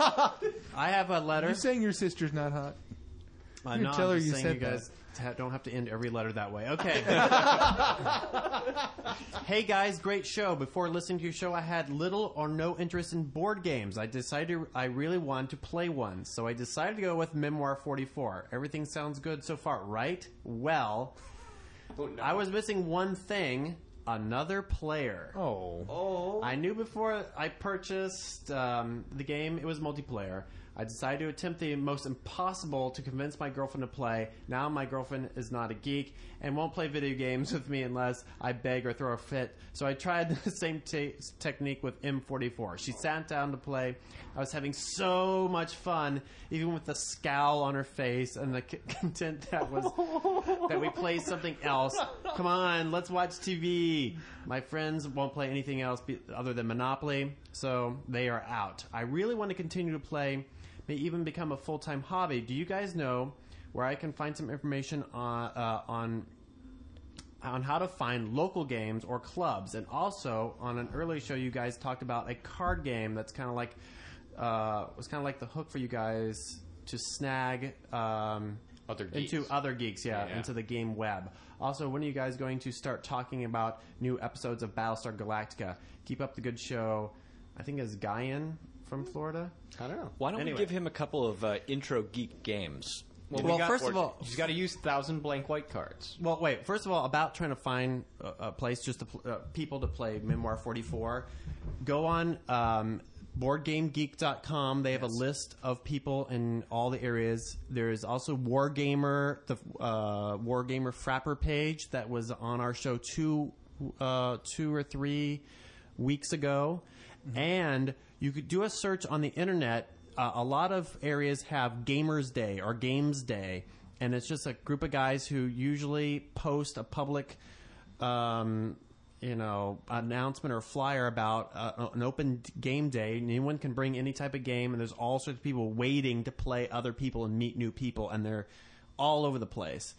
I have a letter. You saying your sister's not hot? Uh, You no, tell I'm her just you saying said you guys ha- don't have to end every letter that way. Okay. Hey guys, great show. Before listening to your show, I had little or no interest in board games. I decided I really wanted to play one, so I decided to go with Memoir forty-four. Everything sounds good so far, right? Well, I was missing one thing. Another player. Oh. I knew before I purchased um, the game it was multiplayer. I decided to attempt the most impossible to convince my girlfriend to play. Now my girlfriend is not a geek and won't play video games with me unless I beg or throw a fit. So I tried the same t- technique with M forty-four. She sat down to play. I was having so much fun, even with the scowl on her face and the c- content that was that we played something else. Come on, let's watch T V. My friends won't play anything else be- other than Monopoly, so they are out. I really want to continue to play, may even become a full-time hobby. Do you guys know where I can find some information on uh, on on how to find local games or clubs? And also, on an earlier show, you guys talked about a card game that's kind of like uh, was kind of like the hook for you guys to snag um, Other geeks. into other geeks, yeah, Yeah. into the game web. Also, when are you guys going to start talking about new episodes of Battlestar Galactica? Keep up the good show. I think it's Guyan from Florida. I don't know. Why don't Anyway. we give him a couple of uh, intro geek games? Well, Well, we got- first or- of all- he's got to use thousand blank white cards. Well, wait. First of all, about trying to find a, a place just to pl- uh, people to play Memoir forty-four, go on um, board game geek dot com. They have a list of people in all the areas. There is also Wargamer, the uh, Wargamer Frapper page that was on our show two, uh, two or three weeks ago, and you could do a search on the internet. Uh, a lot of areas have Gamers Day or Games Day, and it's just a group of guys who usually post a public, um, you know, announcement or flyer about uh, an open game day. Anyone can bring any type of game, and there's all sorts of people waiting to play other people and meet new people, and they're all over the place.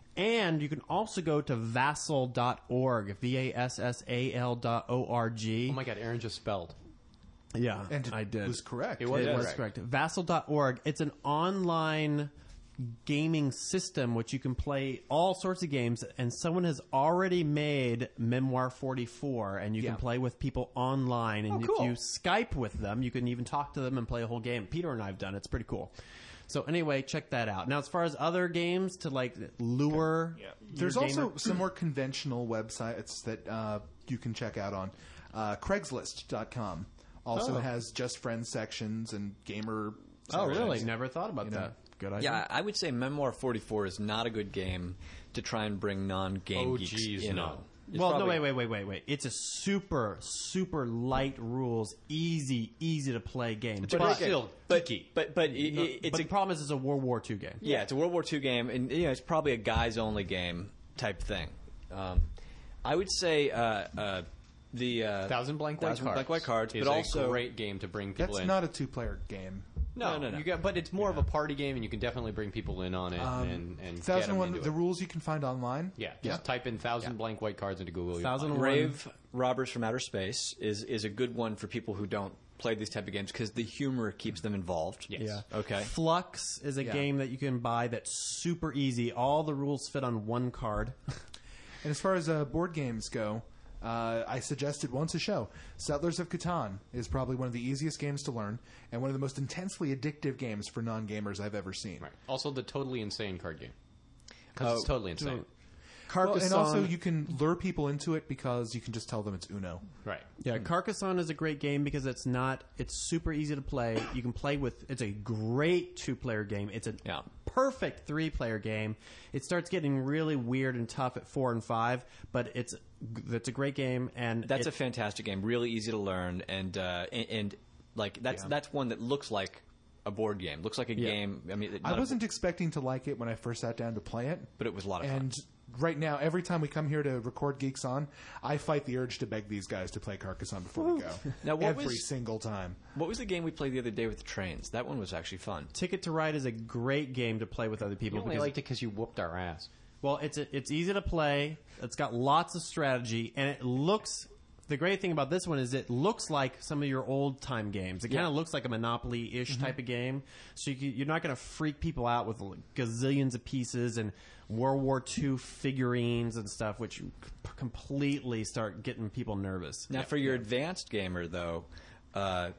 And you can also go to vassal dot org, V A S S A L dot O R G. Oh my God, Aaron just spelled. Yeah, And it I did. was correct. It was It was correct. correct. vassal dot org. It's an online gaming system which you can play all sorts of games, and someone has already made Memoir forty-four, and you Yeah. can play with people online. And Oh, if cool. you Skype with them, you can even talk to them and play a whole game. Peter and I have done it. It's pretty cool. So anyway, check that out. Now, as far as other games to like lure, your There's gamer- also some more conventional websites that uh, you can check out on. Uh, Craigslist dot com also Oh. has just friends sections and gamer. Oh, really? sections. Never thought about You know. that. Good idea. Yeah, I would say Memoir forty-four is not a good game to try and bring non-game Oh, geeks geez, in no. on. It's Well, no, probably- wait, wait, wait, wait, wait. It's a super, super light rules, easy, easy to play game. It's a but, great game. still but, geeky. but but it, no, it- it's but a the problem is it's a World War Two game. yeah, it's a World War Two game, and you know it's probably a guys only game type thing. Um, I would say uh, uh, the uh, Thousand blank white Thousand cards. Blank White Cards, is but a also great game to bring people That's in. not a two-player game. no, No, no, no. You got, but it's more of a party game, and you can definitely bring people in on it Um, and and get Thousand them one. into The it. rules you can find online. Yeah, just type in thousand blank white cards into Google. you'll Thousand find one- Brave Robbers from Outer Space is is a good one for people who don't play these type of games because the humor keeps them involved. Yes. Yeah. Okay. Flux is a Yeah. game that you can buy that's super easy. All the rules fit on one card. And as far as uh, board games go, uh, I suggested once a show. Settlers of Catan is probably one of the easiest games to learn and one of the most intensely addictive games for non-gamers I've ever seen. Right. Also, the totally insane card game. Because Oh, it's totally insane. Well, Carcassonne. and also you can lure people into it because you can just tell them it's Uno. Right. Yeah, Carcassonne is a great game because it's not. It's super easy to play. You can play with. It's a great two-player game. It's a Yeah. perfect three-player game. It starts getting really weird and tough at four and five, but it's it's a great game. And That's it, a fantastic game, really easy to learn, and uh, and, and like that's that's one that looks like a board game, looks like a Yeah. game. I mean, I not a- wasn't expecting to like it when I first sat down to play it. but it was a lot of And fun. right now, every time we come here to record Geeks On, I fight the urge to beg these guys to play Carcassonne before we go. Now, what every was- single time. What was the game we played the other day with the trains? That one was actually fun. Ticket to Ride is a great game to play with other You people. only because liked it because you whooped our ass. Well, it's a, it's easy to play. It's got lots of strategy, and it looks. The great thing about this one is it looks like some of your old time games. It kind of looks like a Monopoly ish type of game. So you, can- you're not going to freak people out with gazillions of pieces and World War Two figurines and stuff, which c- completely start getting people nervous. Now, for your advanced gamer, though, uh,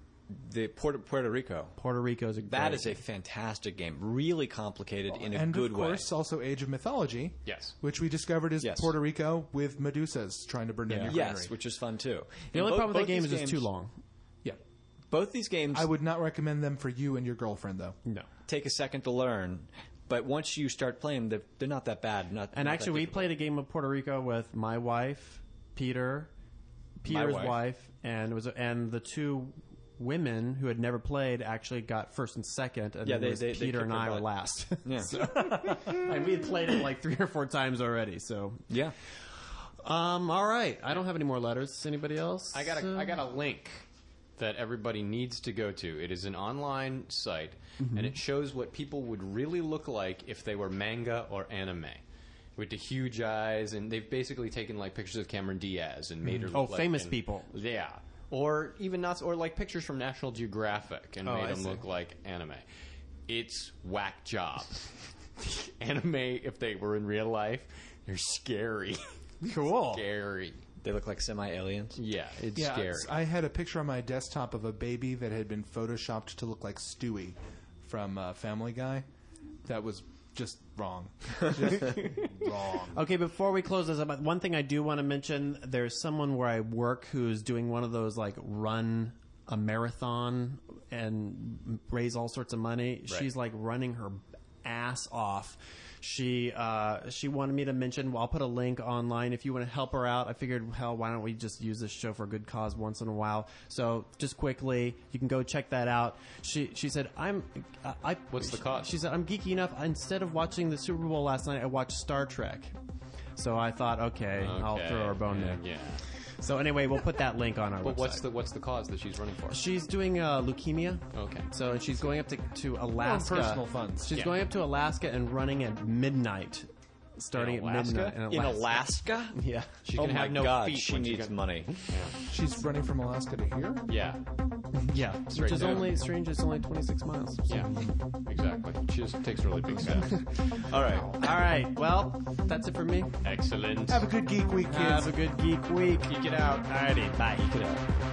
the Puerto, Puerto Rico, Puerto Rico is a that great is a fantastic game, really complicated in a and good of way. course, also Age of Mythology. Yes. Which we discovered is Yes. Puerto Rico with Medusas trying to burn down your Yes, granary. which is fun too. The And only both- problem with both the game these is it's too games- long. Yeah. Both these games I would not recommend them for you and your girlfriend, though. No. take a second to learn, but once you start playing, they're, they're not that bad. Not, And not actually, we played a game of Puerto Rico with my wife, Peter, Peter's wife. wife, and it was and the two women who had never played actually got first and second, and Yeah, then they- it was they- they Peter kicked and their I were butt. last. Yeah. So, and we had played it like three or four times already. So, Yeah. um, all right. I don't have any more letters. Anybody else? I got a, I got a link that everybody needs to go to. It is an online site, and it shows what people would really look like if they were manga or anime. With the huge eyes, and they've basically taken like pictures of Cameron Diaz and made her look Oh, like famous an- people. Yeah, or even not, or like pictures from National Geographic and Oh, made I them see. look like anime. It's whack job. Anime, if they were in real life, they're scary. Cool. Scary. They look like semi-aliens. Yeah, it's Yeah, scary. it's- I had a picture on my desktop of a baby that had been photoshopped to look like Stewie from uh, Family Guy. That was just wrong. Just wrong. Okay, before we close this up, one thing I do want to mention: there's someone where I work who's doing one of those like run a marathon and raise all sorts of money. Right. She's like running her ass off. She uh, she wanted me to mention. Well, I'll put a link online if you want to help her out. I figured, hell, why don't we just use this show for a good cause once in a while? So, just quickly, you can go check that out. She she said, "I'm uh, I." What's the cause? She said, "I'm geeky enough. Instead of watching the Super Bowl last night, I watched Star Trek." So I thought, okay, I'll Okay, throw her a bone yeah, there. Yeah. So anyway, we'll put that link on our But website. what's the what's the cause that she's running for? She's doing uh, leukemia. Okay. So she's going up to, to Alaska. personal funds. She's Yeah. going up to Alaska and running at midnight. Starting In at Alaska? midnight in Alaska. In Alaska? Yeah. She's Oh gonna my have no God, feet she when she needs got- money. She's running from Alaska to here? Yeah. Yeah. right Which is there. only strange. It's only twenty-six miles. So. Yeah. Exactly. She just takes really big steps. All right. All right. Well, that's it for me. Excellent. Have a good geek week, kids. Have a good geek week. Geek it out. Alrighty. Bye. Get out.